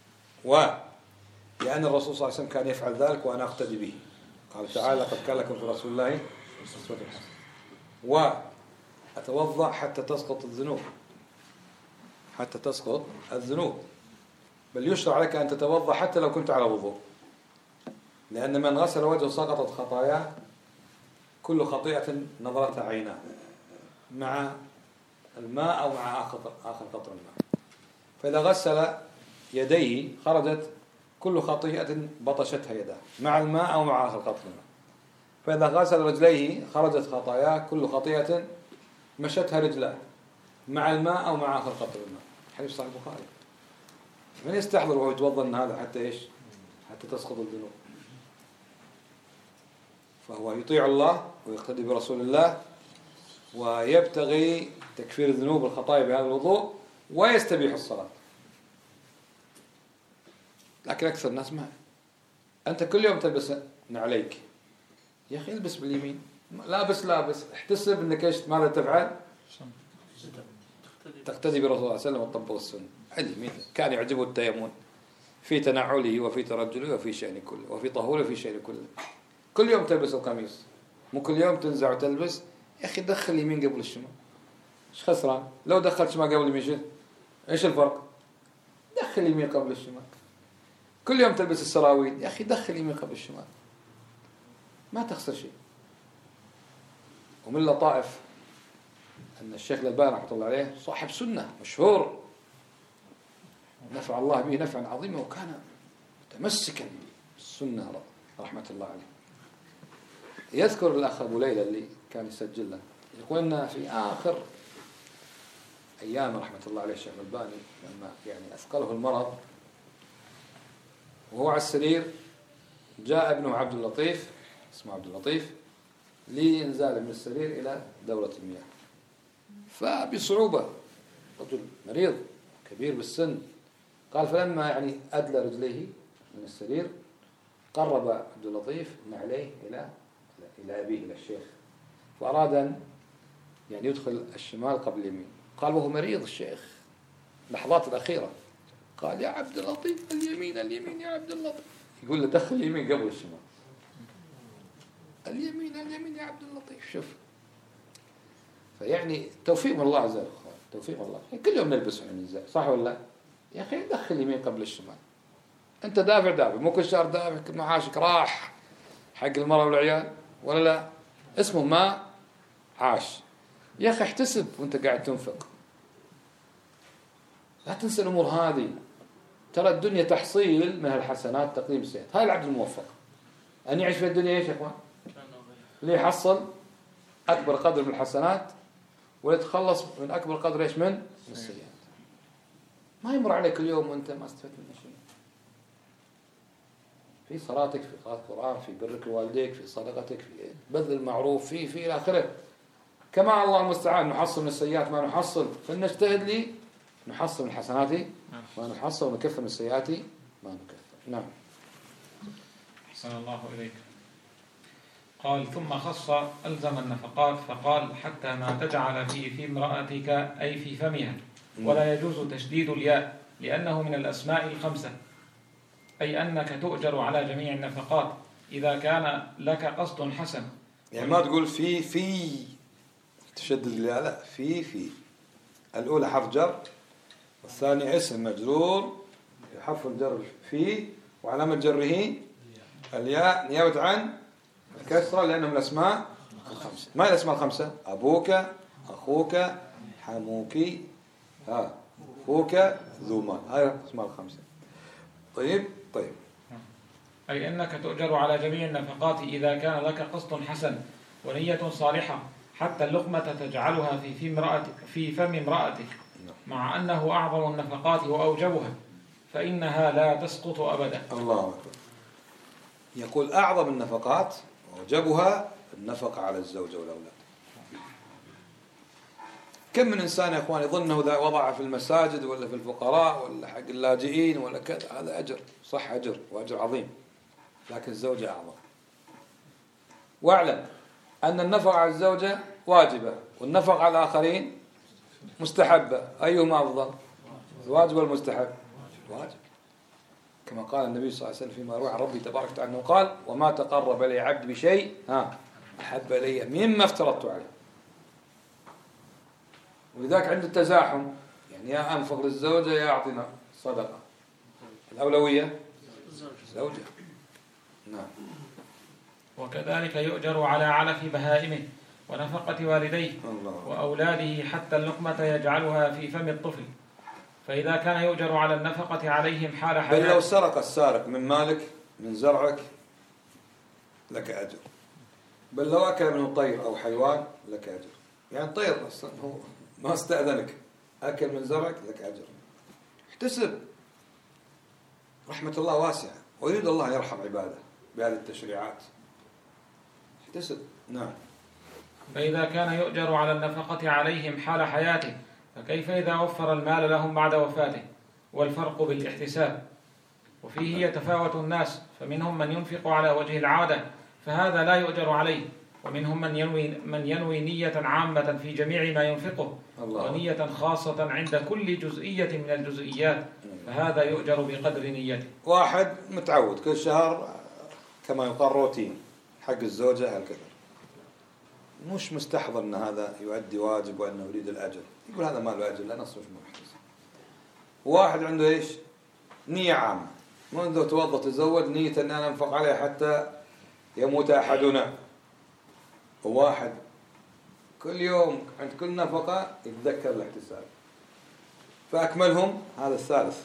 ولأن الرسول صلى الله عليه وسلم كان يفعل ذلك وأنا أقتدي به. قال تعالى: قد كان لكم في رسول الله أسوة حسنة. وأتوضأ حتى تسقط الذنوب، حتى تسقط الذنوب، بل يشرع لك أن تتوضأ حتى لو كنت على وضوء، لأن من غسل وجهه سقطت خطاياه، كل خطيئة نظرتها عيناه مع الماء أو مع آخر آخر قطر الماء. فإذا غسل يديه خرجت كل خطيئة بطشتها يداه مع الماء أو مع آخر قطر الماء. فإذا غسل رجليه خرجت خطاياه كل خطيئة مشتها رجلاه مع الماء أو مع آخر قطر الماء. حديث صحيح البخاري. من يستحضر وهو يتوضأ من هذا حتى إيش؟ حتى تسقط الذنوب. فهو يطيع الله ويقتدي برسول الله ويبتغي تكفير الذنوب والخطايا بهذا الوضوء ويستبيح الصلاة. لكن أكثر الناس ما، أنت كل يوم تلبس نعليك، يا أخي البس باليمين، لابس لابس احتسب أنك إيش ماذا تفعل؟ تقتدي برسول الله صلى الله عليه وسلم وتطبق السنة. اليمين كان يعجبه التيمون في تنعله وفي ترجله وفي شأن كله وفي طهوره وفي شأن كله. كل يوم تلبس القميص، مو كل يوم تنزع وتلبس. يا أخي دخل اليمين قبل الشمال، إيش خسران؟ لو دخلت شمال قبل اليمين إيش الفرق؟ دخل يمين قبل الشمال. كل يوم تلبس السراويل، يا أخي دخل يمين قبل الشمال، ما تخسر شيء. ومن اللطائف أن الشيخ الألباني رحمة الله عليه صاحب سنة مشهور نفع الله به نفعا عظيما، وكان متمسكا بالسنة رحمة الله عليه. يذكر الأخ أبو ليلى اللي كان يسجل له، يقول لنا في آخر أيام رحمة الله عليه الشيخ الألباني لما يعني أثقله المرض وهو على السرير، جاء ابنه عبد اللطيف، اسمه عبد اللطيف، لينزال من السرير إلى دورة المياه، فبصعوبة، رجل مريض كبير بالسن، قال فلما يعني أدلى رجليه من السرير قرب عبد اللطيف نعليه إلى إلى أبيه إلى الشيخ، فأراد أن يعني يدخل الشمال قبل اليمين. قال وهو مريض الشيخ لحظات الأخيرة، قال يا عبد اللطيف اليمين اليمين يا عبد اللطيف، يقول له دخل اليمين قبل الشمال، اليمين اليمين يا عبد اللطيف. شوف، فيعني توفيق من الله عز وجل، توفيق من الله. يعني كل يوم نلبس احنا ميزان، صح ولا لا؟ يا أخي دخل اليمين قبل الشمال، أنت دافع دافع، مو كل شهر دافع، كل معاشك راح حق المرأة والعيال ولا لا؟ اسمه ما عاش. يا أخي احتسب وأنت قاعد تنفق، لا تنسى الأمور هذه. ترى الدنيا تحصيل من الحسنات تقديم السيئات. هاي العبد الموفق أن يعيش في الدنيا إيش يا أخوان؟ اللي يحصل أكبر قدر من الحسنات ويتخلص من أكبر قدر إيش من السيئات. ما يمر عليك اليوم وأنت ما استفدت من شيء، في صلاتك، في قراءة القرآن، في برك لوالديك، في صدقتك، في بذل المعروف، في في إلى آخره. كما الله المستعان نحصل من السيئات ما نحصل، فلنجتهد لي نحصل من الحسنات ما نحصل ونكفر من السيئات ما نكفر. نعم. أحسن الله إليك. قال ثم خص ألزم النفقات فقال حتى ما تجعل في في امرأتك أي في فمها، ولا يجوز تشديد الياء لأنه من الأسماء الخمسة، أي أنك تؤجر على جميع النفقات إذا كان لك قصد حسن. يعني ما تقول في في تشدد الياء، لا، في في الأولى حرف جر والثاني اسم مجرور حرف الجر في وعلامة جره الياء نيابة عن الكسرة لأنهم الأسماء الخمسة. ما هي الأسماء الخمسة؟ أبوك، أخوك، حموك، ها أخوك، ذو مال، هاي الأسماء الخمسة. طيب طيب أي أنك تؤجر على جميع النفقات إذا كان لك قصد حسن ونية صالحة، حتى اللقمة تجعلها في في امرأتك في فم امرأتك، مع أنه أعظم النفقات وأوجبها، فإنها لا تسقط أبدا. الله أكبر. يقول أعظم النفقات وأوجبها النفقة على الزوجة والأولاد. كم من إنسان يا إخوان يظنه إذا وضع في المساجد ولا في الفقراء ولا حق اللاجئين ولا كذا هذا أجر، صح أجر وأجر عظيم، لكن الزوجة أعظم. واعلم أن النفقة على الزوجة واجبة والنفقة على الآخرين مستحبة، أيهما أفضل؟ الواجب والمستحب؟ واجب، كما قال النبي صلى الله عليه وسلم فيما روى عن ربي تبارك وتعالى أنه قال وما تقرب لي عبد بشيء ها أحب إلي مما افترضت عليه. ولذلك عند التزاحم يعني يا أنفق للزوجة يا أعطينا صدقة، الأولوية الزوجة. نعم. وكذلك يؤجر على علف بهائمه ونفقة والديه وأولاده حتى اللقمة يجعلها في فم الطفل، فإذا كان يؤجر على النفقة عليهم حال حياته. بل لو سرق السارق من مالك من زرعك لك أجر، بل لو أكل منه طير أو حيوان لك أجر. يعني طير أصلا هو ما استأذنك أكل من زرعك لك أجر. احتسب، رحمة الله واسعة ويريد الله يرحم عباده بهذه التشريعات. احتسب. نعم. فإذا كان يؤجر على النفقة عليهم حال حياته فكيف إذا وفر المال لهم بعد وفاته؟ والفرق بالاحتساب. وفيه يتفاوت الناس، فمنهم من ينفق على وجه العادة فهذا لا يؤجر عليه، ومنهم من ينوي, من ينوي نية عامة في جميع ما ينفقه الله. ونية خاصة عند كل جزئية من الجزئيات فهذا يؤجر بقدر نيته. واحد متعود كل شهر كما يقال روتين حق الزوجة هالكذا، مش مستحضر أن هذا يؤدي واجب وأنه يريد الأجر، يقول هذا ما له أجر لا نصرف محتسب. واحد عنده إيش نية عامة، منذ توضأ تزوج نية أن أنا أنفق عليه حتى يموت أحدنا. وواحد كل يوم عند كل نفقة يتذكر الاحتساب، فأكملهم هذا الثالث.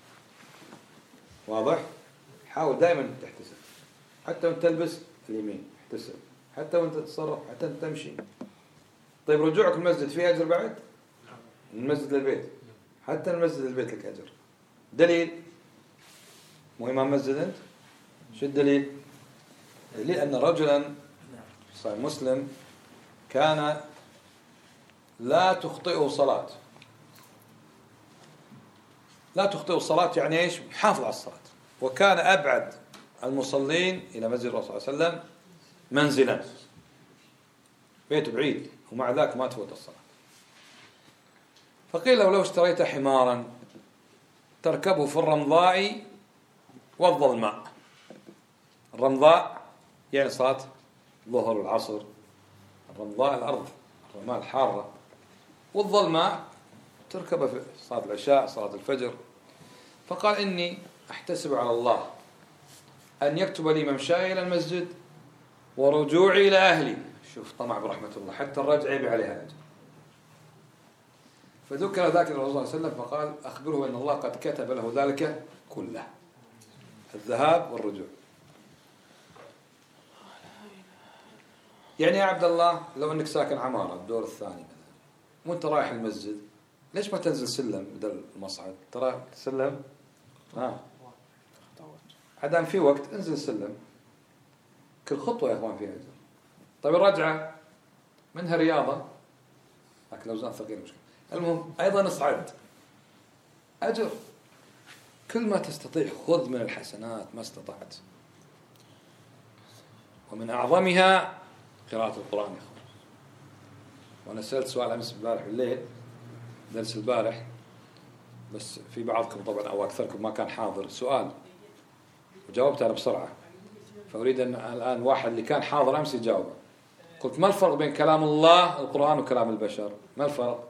واضح؟ حاول دائما تحتسب، حتى وانت تلبس اليمين احتسب، حتى وانت تتصرف، حتى وانت تمشي. طيب رجوعك المسجد فيه أجر بعد؟ من المسجد للبيت، حتى المسجد للبيت لك أجر. دليل؟ مو إمام مسجد أنت؟ شو الدليل؟ دليل أن رجلا صحيح مسلم كان لا تخطئه صلاة، لا تخطئه الصلاة يعني إيش؟ محافظ على الصلاة، وكان أبعد المصلين إلى مسجد الرسول صلى الله عليه وسلم منزلا، بيته بعيد، ومع ذلك ما تفوت الصلاة. فقيل له لو اشتريت حمارا تركبه في الرمضاء والظلماء. الرمضاء يعني صلاة الظهر والعصر، الرمضاء الأرض الرمال الحارة، والظلماء تركب في صلاة العشاء صلاة الفجر. فقال إني أحتسب على الله أن يكتب لي ممشاي إلى المسجد ورجوعي إلى أهلي. شوف طمع برحمة الله، حتى الرجع يبي عليها أجر. فذكر ذلك الرسول صلى الله عليه وسلم فقال أخبره أن الله قد كتب له ذلك كله، الذهاب والرجوع. يعني يا عبد الله لو أنك ساكن عمارة الدور الثاني مثلا وأنت رايح المسجد، ليش ما تنزل سلم بدل المصعد؟ ترى سلم ها عدم في وقت انزل السلم، كل خطوة يا إخوان فيها أجر. طيب الرجعة منها رياضة لكن لو زان ثقيل مشكلة. المهم أيضا اصعد أجر، كل ما تستطيع خذ من الحسنات ما استطعت، ومن أعظمها قراءة القرآن يا أخوان. وأنا سألت سؤال أمس البارح بالليل درس البارح، بس في بعضكم طبعا أو أكثركم ما كان حاضر سؤال وجاوبت أنا بسرعة، فأريد أن الآن واحد اللي كان حاضر أمس يجاوب. قلت ما الفرق بين كلام الله القرآن وكلام البشر؟ ما الفرق؟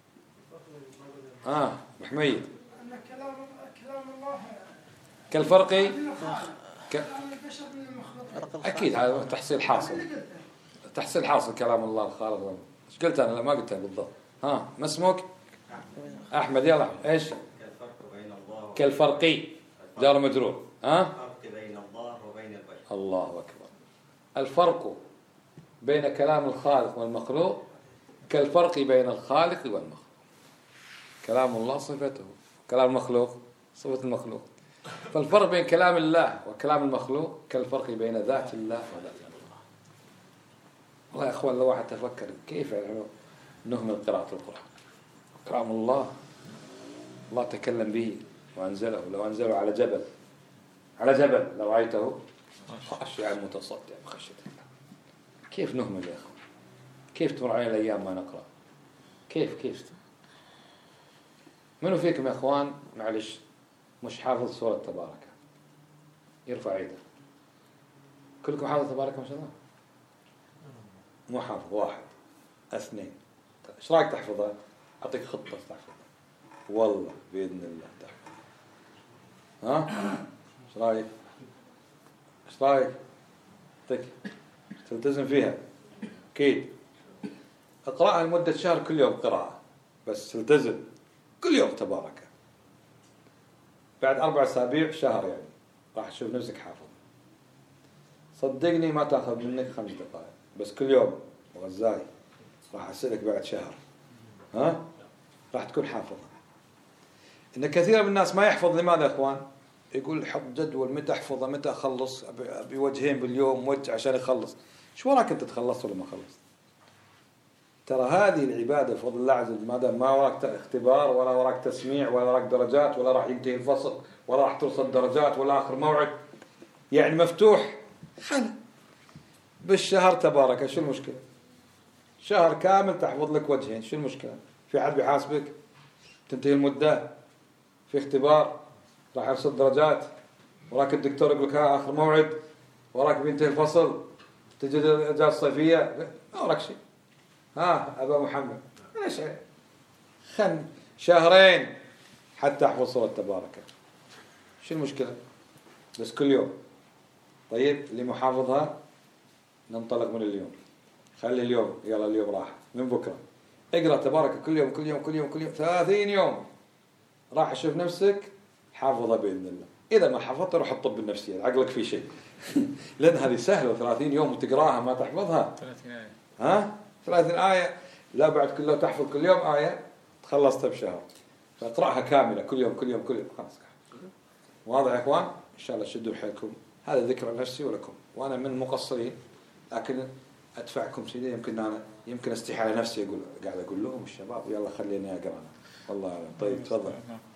آه محميد أن كلام كلام الله كالفرق ك... البشر من المخلوق. أكيد هذا تحصيل حاصل، تحصيل حاصل كلام الله الخالق. ايش قلت أنا؟ لا ما قلتها بالضبط. ها ما اسمك؟ أحمد. يلا إيش؟ كالفرق بين الله كالفرق جار مجرور. ها الفرق بين الله وبين البشر. الله أكبر. الفرق بين كلام الخالق والمخلوق كالفرق بين الخالق والمخلوق. كلام الله صفته، كلام المخلوق صفة المخلوق. فالفرق بين كلام الله وكلام المخلوق كالفرق بين ذات الله وذات الله. والله يا أخوان لو واحد تفكر كيف يعني نهمل قراءة القرآن. كلام الله الله تكلم به وأنزله، لو أنزله على جبل على جبل لو رأيته خاشعا متصدعا بخشية الله. كيف نهمل يا أخوان؟ كيف تمر علينا الأيام ما نقرأ؟ كيف كيف منو فيكم يا أخوان معلش مش حافظ سورة تبارك؟ يرفع يده. كلكم حافظ تبارك ما شاء الله؟ مو حافظ واحد اثنين. ايش رايك تحفظها؟ اعطيك خطة تحفظها والله بإذن الله تحفظ. ها ايش رايك؟ ايش رايك؟ اعطيك تلتزم فيها اكيد. اقرأها لمدة شهر كل يوم قراءة، بس تلتزم كل يوم تبارك. بعد أربع أسابيع شهر يعني راح تشوف نفسك حافظ. صدقني ما تأخذ منك خمس دقائق، بس كل يوم وغزاي راح أسألك بعد شهر ها راح تكون حافظ. إن كثير من الناس ما يحفظ. لماذا يا إخوان؟ يقول حط جدول متى أحفظه متى أخلص، أبي وجهين باليوم وجه عشان يخلص. شو وراك أنت تخلص ولا ما خلص؟ ترى هذه العبادة بفضل الله عز وجل ما دام ما وراك اختبار ولا وراك تسميع ولا وراك درجات ولا راح ينتهي الفصل ولا راح توصل درجات ولا آخر موعد، يعني مفتوح خل بالشهر تبارك. شو المشكلة؟ شهر كامل تحفظ لك وجهين، شو المشكلة؟ في حد بيحاسبك؟ تنتهي المدة، في اختبار راح يرصد درجات، وراك الدكتور يقول لك ها آخر موعد، وراك بينتهي الفصل، تجي الأجازة الصيفية، ما وراك شيء. ها أبا محمد ليش خن شهرين حتى أحفظ سورة تبارك. شو المشكلة؟ بس كل يوم. طيب اللي محافظها ننطلق من اليوم، خلي اليوم، يلا اليوم راح، من بكرة اقرأ تبارك كل يوم كل يوم كل يوم كل يوم ثلاثين يوم، راح اشوف نفسك حافظها بإذن الله. إذا ما حفظت روح الطب النفسي، عقلك في شيء. لأن هذه سهلة، ثلاثين يوم وتقراها ما تحفظها. ثلاثين آية. ها؟ ثلاثين آية، لا بعد كله تحفظ كل يوم آية تخلصتها بشهر. فاقرأها كاملة كل يوم كل يوم كل يوم خلاص. واضح يا إخوان؟ إن شاء الله شدوا حيلكم. هذا ذكر نفسي ولكم، وأنا من المقصرين، لكن أدفعكم سيدي. يمكن أنا يمكن استحي على نفسي أقول قاعد أقول لهم الشباب يلا خليني أقرأ أنا. والله أعلم. طيب تفضل.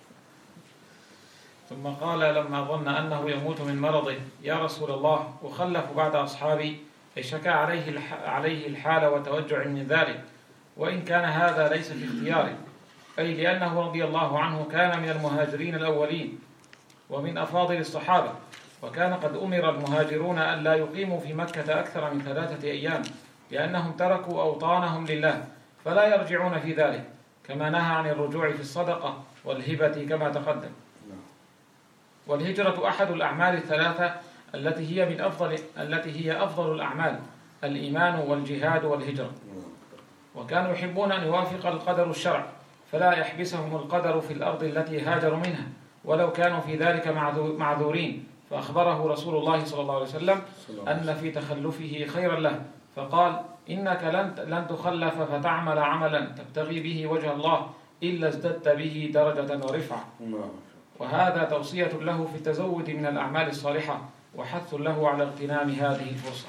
ثم قال لما ظن أنه يموت من مرضه: يا رسول الله، أخلف بعد أصحابي؟ أي شكى عليه الح... عليه الحال وتوجع من ذلك، وإن كان هذا ليس في اختياره، أي لأنه رضي الله عنه كان من المهاجرين الأولين ومن أفاضل الصحابة، وكان قد أمر المهاجرون أن لا يقيموا في مكة أكثر من ثلاثة أيام، لأنهم تركوا أوطانهم لله فلا يرجعون في ذلك، كما نهى عن الرجوع في الصدقة والهبة كما تقدم. والهجرة أحد الأعمال الثلاثة التي هي من أفضل التي هي أفضل الأعمال، الإيمان والجهاد والهجرة. وكانوا يحبون أن يوافق القدر الشرع، فلا يحبسهم القدر في الأرض التي هاجروا منها ولو كانوا في ذلك معذورين. فأخبره رسول الله صلى الله عليه وسلم أن في تخلفه خيرا له، فقال: إنك لن تخلف فتعمل عملا تبتغي به وجه الله إلا ازددت به درجة ورفعة. وهذا توصية له في التزود من الأعمال الصالحة، وحث له على اغتنام هذه الفرصة.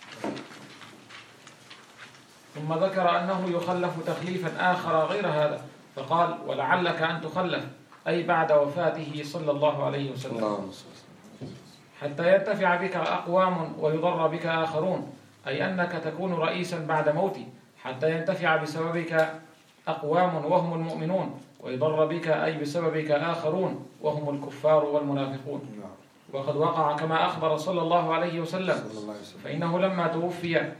ثم ذكر أنه يخلف تخليفا آخر غير هذا، فقال: ولعلك أن تخلف، أي بعد وفاته صلى الله عليه وسلم، حتى ينتفع بك أقوام ويضر بك آخرون، أي أنك تكون رئيسا بعد موتي حتى ينتفع بسببك أقوام وهم المؤمنون، ويضر بك أي بسببك آخرون وهم الكفار والمنافقون. وقد وقع كما أخبر صلى الله عليه وسلم، فإنه لما توفي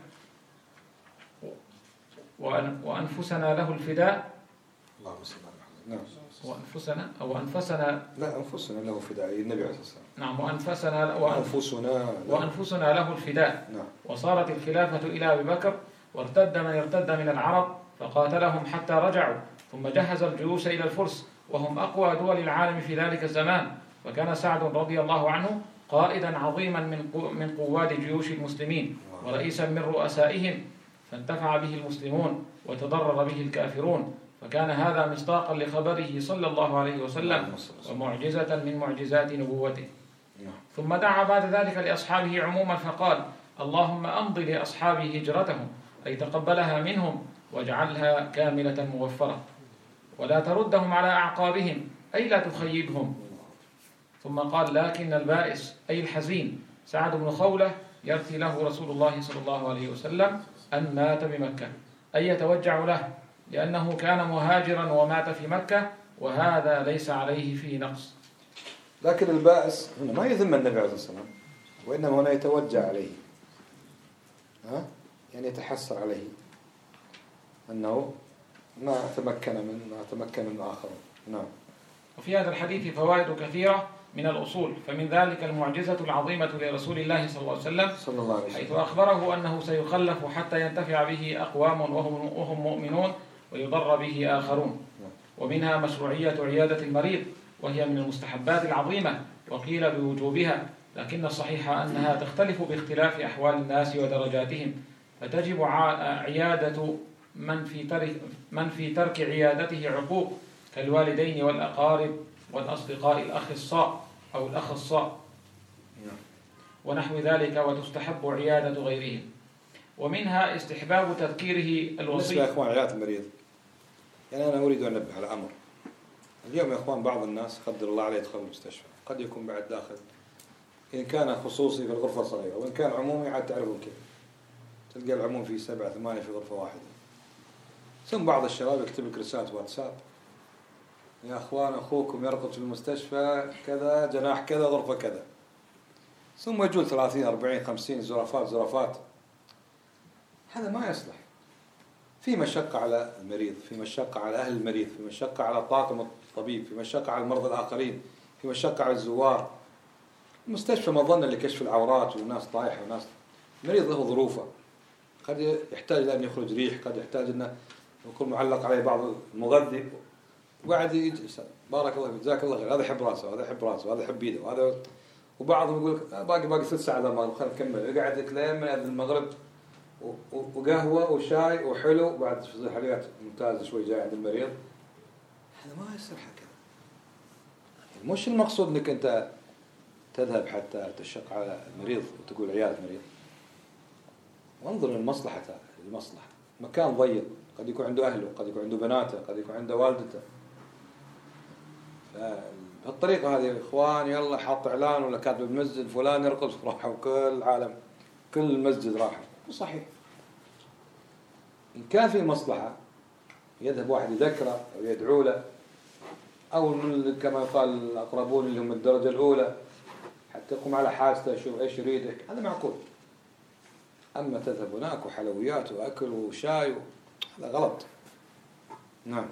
وأنفسنا له الفداء وأنفسنا أو أنفسنا لا أنفسنا له فداء النبي عليه الصلاة والسلام. نعم وأنفسنا وأنفسنا وأنفسنا له الفداء. نعم. وصارت الخلافة إلى أبي بكر، وارتد من ارتد من العرب فقاتلهم حتى رجعوا، ثم جهز الجيوش إلى الفرس وهم أقوى دول العالم في ذلك الزمان، وكان سعد رضي الله عنه قائدا عظيما من من قواد جيوش المسلمين ورئيسا من رؤسائهم، فانتفع به المسلمون وتضرر به الكافرون، فكان هذا مصداقا لخبره صلى الله عليه وسلم ومعجزة من معجزات نبوته. ثم دعا بعد ذلك لأصحابه عموما فقال: اللهم أمض لأصحابه هجرتهم، أي تقبلها منهم واجعلها كاملة موفرة، ولا تردهم على أعقابهم، أي لا تخيبهم. ثم قال: لكن البائس أي الحزين سعد بن خولة يرثي له رسول الله صلى الله عليه وسلم أن مات بمكة، أي يتوجع له، لأنه كان مهاجرا ومات في مكة، وهذا ليس عليه فيه نقص. لكن البائس هنا ما يذم النبي عليه الصلاة والسلام، وإنما هنا يتوجع عليه، ها؟ يعني يتحسر عليه أنه ما تمكن من ما تمكن من آخرين. نعم. وفي هذا الحديث فوائد كثيرة من الأصول، فمن ذلك المعجزة العظيمة لرسول الله صلى الله عليه وسلم، صلى الله عليه وسلم، حيث أخبره أنه سيخلف حتى ينتفع به أقوام وهم, وهم مؤمنون ويضر به آخرون. ومنها مشروعية عيادة المريض، وهي من المستحبات العظيمة، وقيل بوجوبها، لكن الصحيح أنها تختلف باختلاف أحوال الناس ودرجاتهم، فتجب عيادة من في ترك, من في ترك عيادته عقوق كالوالدين والأقارب والأصدقاء الأخصاء أو الأخصاء ونحو ذلك، وتستحب عيادة غيرهم. ومنها استحباب تذكيره الوصي. بالنسبة يا إخوان عيادة المريض، يعني أنا أريد أن أنبه على أمر. اليوم يا إخوان بعض الناس قدر الله عليه يدخل المستشفى، قد يكون بعد داخل، إن كان خصوصي في الغرفة الصغيرة، وإن كان عمومي عاد تعرفون كيف، تلقى العموم في سبعة ثمانية في غرفة واحدة. ثم بعض الشباب يكتب لك رسالة واتساب: يا أخوان أخوكم يرقد في المستشفى كذا، جناح كذا، غرفة كذا. ثم يجول ثلاثين أربعين خمسين زرافات زرافات. هذا ما يصلح. في مشقة على المريض، في مشقة على أهل المريض، في مشقة على طاقم الطبيب، في مشقة على المرضى الآخرين. في مشقة على الزوار. المستشفى مظنة لكشف العورات والناس طايحة وناس مريض له ظروفه، قد يحتاج لأن يخرج ريح، قد يحتاج أنه يكون معلق عليه بعض المغذي وقاعد يجلس. بارك الله فيك، جزاك الله خير، هذا يحب راسه وهذا يحب راسه وهذا يحب يده وهذا، وبعضهم يقول لك باقي باقي ست ساعات المغرب خلينا نكمل، يقعد لين من المغرب وقهوة وشاي وحلو بعد حلويات ممتازة شوي جاي عند المريض. هذا ما يصير هكذا. مش المقصود انك انت تذهب حتى تشق على المريض وتقول عيادة مريض. وانظر للمصلحة، المصلحة مكان ضيق، قد يكون عنده أهله، قد يكون عنده بناته، قد يكون عنده والدته. بهالطريقة هذه يا إخوان يلا حط إعلان ولا كاتب المسجد فلان يرقص راحوا كل العالم كل المسجد راحوا. صحيح إن كان في مصلحة يذهب واحد يذكره أو يدعو له، أو كما يقال الأقربون اللي هم الدرجة الأولى حتى يقوم على حاجته يشوف إيش يريدك، هذا معقول. أما تذهب هناك وحلويات وأكل وشاي هذا غلط. نعم.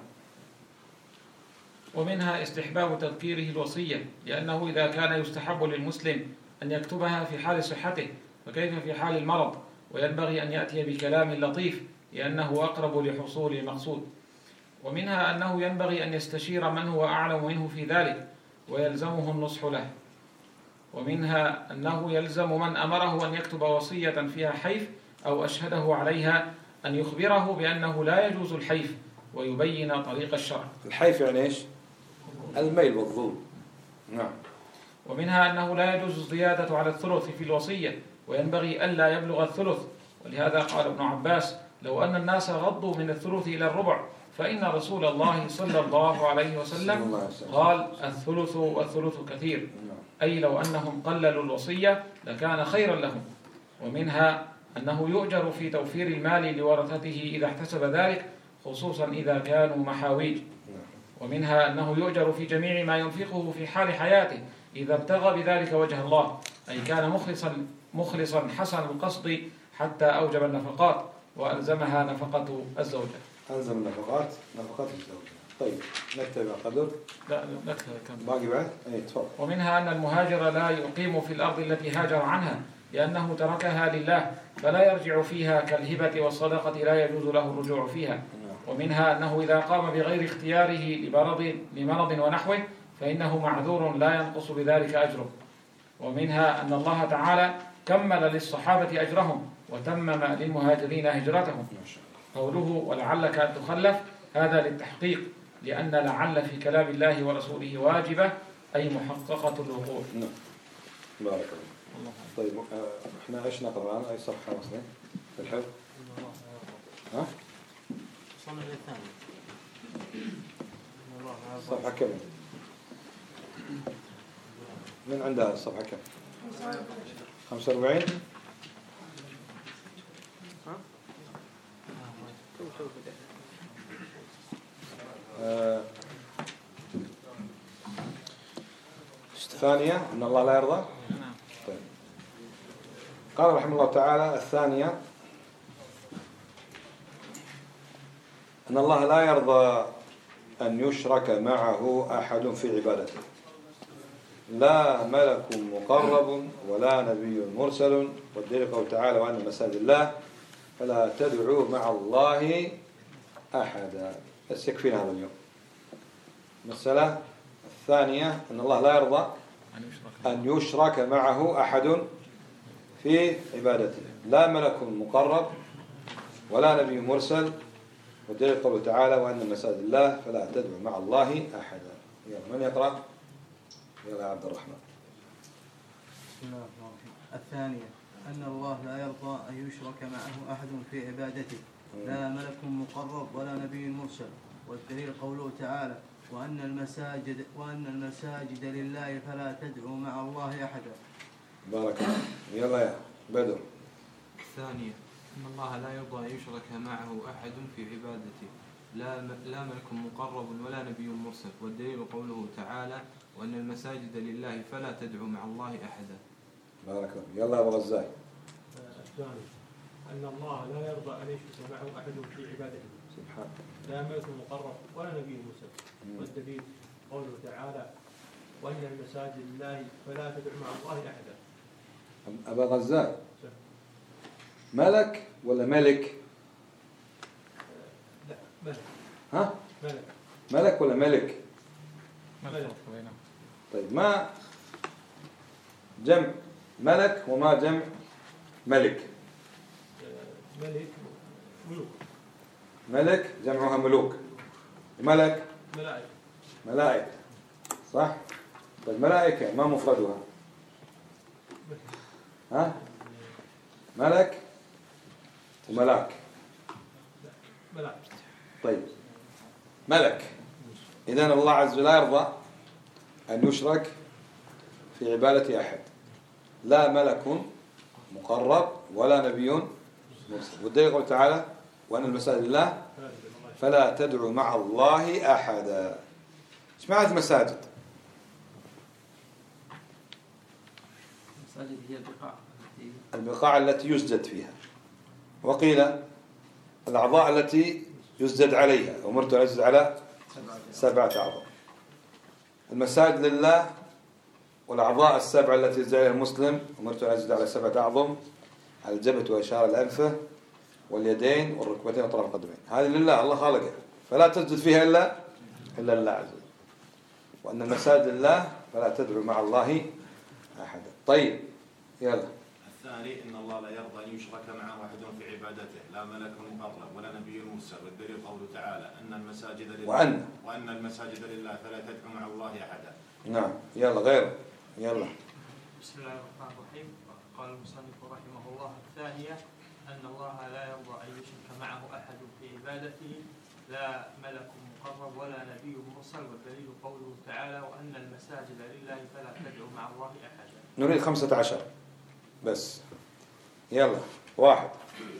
ومنها استحباب تذكيره الوصية، لأنه إذا كان يستحب للمسلم أن يكتبها في حال صحته فكيف في حال المرض، وينبغي أن يأتي بكلام لطيف لأنه أقرب لحصول المقصود. ومنها أنه ينبغي أن يستشير من هو أعلم منه في ذلك ويلزمه النصح له. ومنها أنه يلزم من أمره أن يكتب وصية فيها حيف أو أشهده عليها أن يخبره بأنه لا يجوز الحيف ويبين طريق الشرع. الحيف يعني إيش؟ الميل والظلم. نعم. ومنها أنه لا يجوز الزيادة على الثلث في الوصية، وينبغي ألا يبلغ الثلث. ولهذا قال ابن عباس: لو أن الناس غضوا من الثلث إلى الربع فإن رسول الله صلى الله عليه وسلم قال: الثلث والثلث كثير، أي لو أنهم قللوا الوصية لكان خيرا لهم. ومنها أنه يؤجر في توفير المال لورثته إذا احتسب ذلك، خصوصا إذا كانوا محاويج. ومنها أنه يؤجر في جميع ما ينفقه في حال حياته إذا ابتغى بذلك وجه الله، أي كان مخلصا مخلصا حسن القصد حتى أوجب النفقات وألزمها نفقة الزوجة. ألزم النفقات نفقات الزوجة. طيب نكتب قدر. لا نكتب كم باقي بعد. أي تفضل. ومنها أن المهاجر لا يقيم في الأرض التي هاجر عنها لأنه تركها لله، فلا يرجع فيها كالهبة والصدقة لا يجوز له الرجوع فيها. ومنها أنه إذا قام بغير اختياره لمرض, لمرض ونحوه فإنه معذور لا ينقص بذلك أجره. ومنها أن الله تعالى كمل للصحابة أجرهم وتمم للمهاجرين هجرتهم. قوله ولعلك أن تخلف هذا للتحقيق، لأن لعل في كلام الله ورسوله واجبة أي محققة الوقوع. نعم. بارك الله. طيب احنا ايش نقرأ الآن؟ أي صفحة مثلا في الحفظ؟ ها؟ صلنا للثاني. صفحة كم؟ من عندها الصفحة كم؟ خمسة وأربعين. آه. الثانية أن الله لا يرضى. طيب. قال رحمه الله تعالى الثانية أن الله لا يرضى أن يشرك معه أحد في عبادته، لا ملك مقرب ولا نبي مرسل، والدليل قوله تعالى وأن مساجد الله فلا تدعوا مع الله أحدا. بس يكفينا هذا اليوم. المسألة الثانية أن الله لا يرضى أن يشرك معه أحد في عبادته، لا ملك مقرب ولا نبي مرسل، والدليل قوله تعالى وأن مساجد الله فلا تدعوا مع الله أحدا. من يقرأ؟ يا عبد الرحمن. بسم الله الرحمن الرحيم. الثانية أن الله لا يرضى أن يشرك معه أحد في عبادته، لا ملك مقرب ولا نبي مرسل، والدليل قوله تعالى وأن المساجد وأن المساجد لله فلا تدعوا مع الله أحدا. بارك الله. يلا يا بدر. الثانية أن الله لا يرضى أن يشرك معه أحد في عبادته، لا لا ملك مقرب ولا نبي مرسل، والدليل قوله تعالى وأن المساجد لله فلا تدعوا مع الله أحدا. بارك الله. يلا يا أبو غزاي. الثاني أن الله لا يرضى أن يشرك معه أحد في عبادته، سبحانه، لا ملك مقرب ولا نبي مرسل، والدليل قوله تعالى وأن المساجد لله فلا تدع مع الله أحدا. أبا غزال، ملك ولا ملك؟ لا ملك. ها؟ ملك. ملك ولا ملك؟ ملك. طيب ما جمع ملك وما جمع ملك؟ ملك ملوك. ملك جمعها ملوك، ملك ملائكة. ملائكة، صح؟ طيب ملائكة ما مفردها؟ ها؟ ملك وملاك. ملائكة. طيب ملك، إذن الله عز وجل لا يرضى أن يشرك في عبادة أحد، لا ملك مقرب ولا نبي مرسل. والدليل قوله تعالى وأن المساجد لله فلا تدعوا مع الله أحدا. ايش معنى المساجد؟ المساجد هي البقاع البقاع التي يسجد فيها، وقيل الأعضاء التي يسجد عليها، أمرت أن أسجد على سبعة أعضاء. المساجد لله والأعضاء السبعة التي يسجد عليها المسلم، أمرت أن أسجد على سبعة أعظم: الجبهة وإشارة الأنفة واليدين والركبتين وطرف القدمين. هذه لله، الله خالقها، فلا تسجد فيها إلا إلا الله عز وجل. وأن المساجد لله فلا تدعو مع الله أحدا. طيب يلا. الثاني أن الله لا يرضى أن يشرك معه أحد في عبادته، لا ملك مقرب ولا نبي مرسل. والدليل قوله تعالى أن المساجد لله وأن وأن المساجد لله فلا تدعو مع الله أحدا. نعم يلا غيره يلا. بسم الله الرحمن الرحيم. قال المصنف رحمه الله: الثانية أن الله لا يرضى أن يشرك معه أحد في عبادته، لا ملك مقرب ولا نبي مرسل. والدليل قوله تعالى: وأن المساجد لله فلا تدعو مع الله أحدا. نريد خمسة عشر بس. يلا واحد.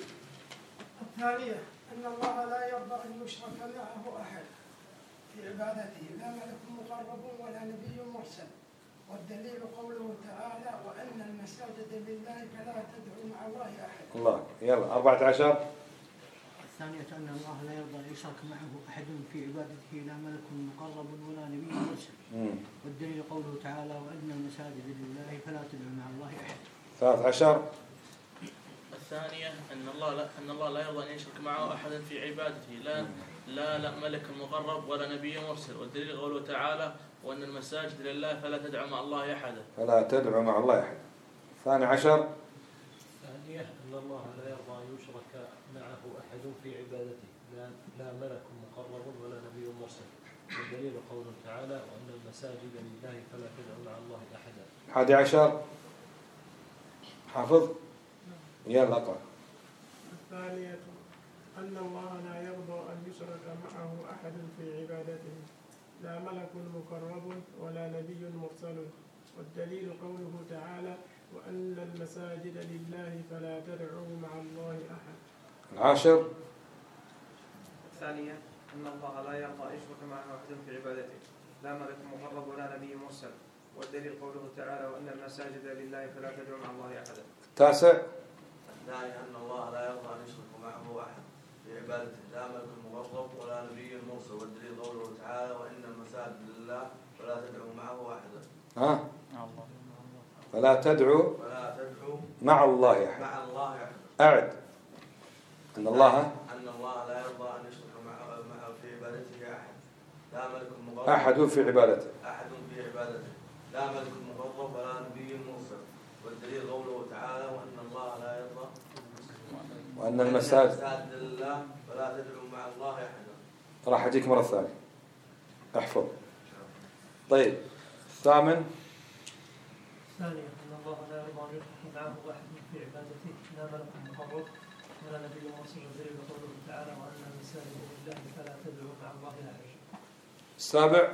الثانية أن الله لا يرضى أن يشرك معه أحد في عبادته، لا ملك مقرب ولا نبي مرسل. والدليل قوله تعالى: وأن المساجد لله فلا تدعو مع الله أحد. الله. يلا أربعة عشر. الثانية أن الله لا يرضى أن يشرك معه أحد في عبادته، لا ملك مقرب ولا نبي مرسل. والدليل قوله تعالى: وأن المساجد لله فلا تدعو مع الله أحد. ثلاث عشر. الثانية أن الله لا أن الله لا يرضى أن يشرك معه أحدا في عبادته، لا لا لا ملك مقرب ولا نبي مرسل. والدليل قوله تعالى: وأن المساجد لله فلا تدعو مع الله أحدا. فلا تدعو مع الله أحدا. الثاني عشر. الثانية أن الله لا يرضى أن يشرك معه أحد في عبادته، لا لا ملك مقرب ولا نبي مرسل. والدليل قوله تعالى: وأن المساجد لله فلا تدعو مع الله أحدا. حادي عشر. حافظ. يلا اقرأ. الثانية أن الله لا يرضى أن يشرك معه أحد في عبادته، لا ملك مقرب ولا نبي مرسل. والدليل قوله تعالى: وأن المساجد لله فلا تدعوا مع الله أحد. العاشر. الثانية أن الله لا يرضى أن يشرك معه أحد في عبادته، لا ملك مقرب ولا نبي مرسل. والدليل قوله تعالى: وأن المساجد لله فلا تدعو مع الله أحدا. التاسع. الثاني أن الله لا يرضى أن يشرك معه أحد في عبادته، لا ملك مقرب ولا نبي مرسل. والدليل قوله تعالى: وإن المساجد لله فلا تدعوا معه أحدا. ها؟ فلا تدعو فلا تدعو مع الله أحد. مع الله أحد. أعد. أن الله أن الله لا يرضى أن يشرك معه معه في عبادته أحد، لا ملك مقرب أحد في عبادته أحد في عبادته، لا ملك مقرب ولا نبي مرسل. والدليل قوله تعالى: وأن الله لا يرضى وأن المساجد لله فلا تدعوا مع الله أحدا. راح أجيك مرة ثانية احفظ. طيب الثامن. الثانية أن الله لا يرضى أن يشرك معه أحد في عبادته، لا ملك مقرب ولا نبي مرسل. والدليل قوله تعالى: وأن المساجد لله فلا تدعوا مع الله أحدا. السابع.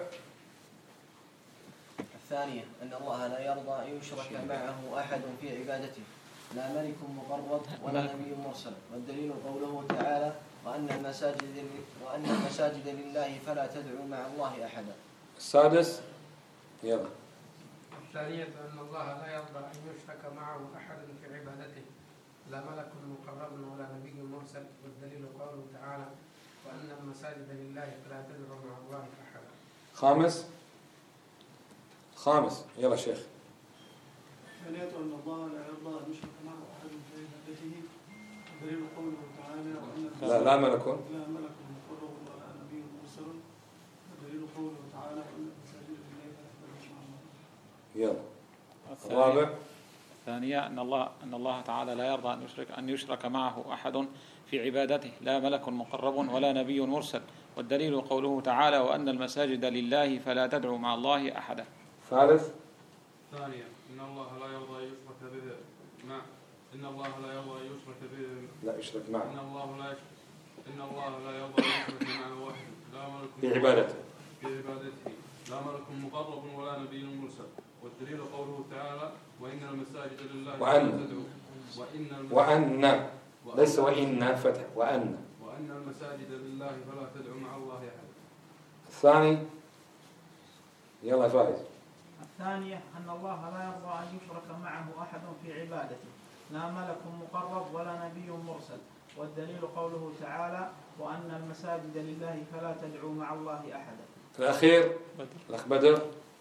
الثانية أن الله لا يرضى أن يشرك معه أحد في عبادته، لا ملك مقرب ولا نبي مرسل. والدليل قوله تعالى: وأن المساجد وأن المساجد لله فلا تدعوا مع الله أحدا. السادس. يلا. الثانية أن الله لا يرضى أن يشرك معه أحد في عبادته، لا ملك مقرب ولا نبي مرسل. والدليل قوله تعالى: وأن المساجد لله فلا تدعوا مع الله أحدا. خامس. خامس يلا شيخ. ثانية أن الله لا يرضى أن يشرك معه أحد في عبادته دليل قوله تعالى وأن لا لا ملك لا ملك مقرب ولا نبي مرسل ودليل قوله تعالى وأن المساجد لله فلا تدعوا مع الله. يلا الرابع. الثانية أن الله أن الله تعالى لا يرضى أن يشرك أن يشرك معه أحد في عبادته لا ملك مقرب ولا نبي مرسل والدليل قوله تعالى وأن المساجد لله فلا تدعوا مع الله أحدا. ثالث. ثانيا أن الله لا يرضى أن يشرك به مع إن الله لا يرضى أن يشرك به لا يشرك معه إن الله لا يشرك إن الله لا يرضى أن يشرك معه واحد لا ملك في عبادته في عبادته لا ملك مقرب ولا نبي مرسل والدليل قوله تعالى وإن المساجد لله وأن وإن وأن ليس وإن فتح وأن وأن المساجد لله فلا تدعوا مع الله أحد. الثاني يلا فايز. الثانية أن الله لا يرضى أن يشرك معه أحد في عبادته لا ملك مقرب ولا نبي مرسل والدليل قوله تعالى وأن المساجد لله فلا تدعوا مع الله أحدا. الأخير الأخ بدر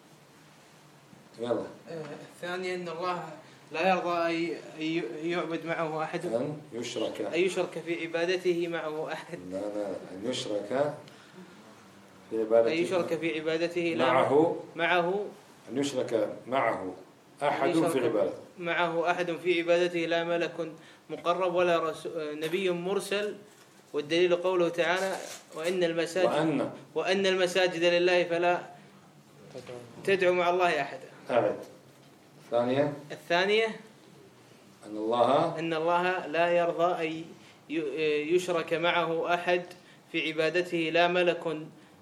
يلا. الثانية أن الله لا يرضى أن يعبد معه أحد أن يشرك أن يشرك في عبادته معه أحد لا لا أن يشرك في عبادته أن يشرك في عبادته معه معه أن يشرك معه أحد في عبادته معه أحد في عبادته لا ملك مقرب ولا رسول نبي مرسل والدليل قوله تعالى وإن المساجد وأن وأن المساجد لله فلا تدعوا مع الله أحدا. أعد. الثانية الثانية أن الله أن الله لا يرضى أن يشرك معه أحد في عبادته لا ملك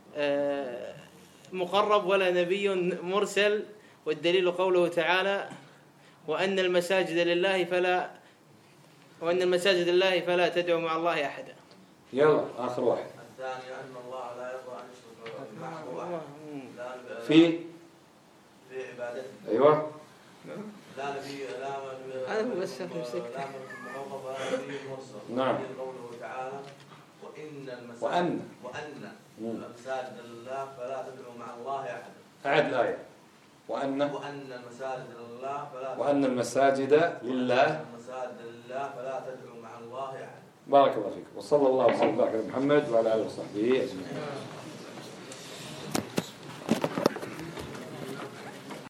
مقرب ولا نبي مرسل والدليل قوله تعالى وأن المساجد لله فلا وأن المساجد لله فلا تدعوا مع الله أحدا. يلا آخر واحد. الثانية أن الله لا يرضى أن يشرك معه أحد في في عبادته. أيوة. لا نبي لا هذا هو بس مسك. لا مقرب ولا نبي مرسل. نعم. قوله تعالى وإن المساجد وأن وأن المساجد لله فلا تدعوا مع الله أحدا. أعد الآية. وأن وأن المساجد لله فلا وأن المساجد لله المساجد لله فلا تدعوا مع الله أحدا. بارك الله فيك وصلى الله وسلم على محمد وعلى آله وصحبه أجمعين.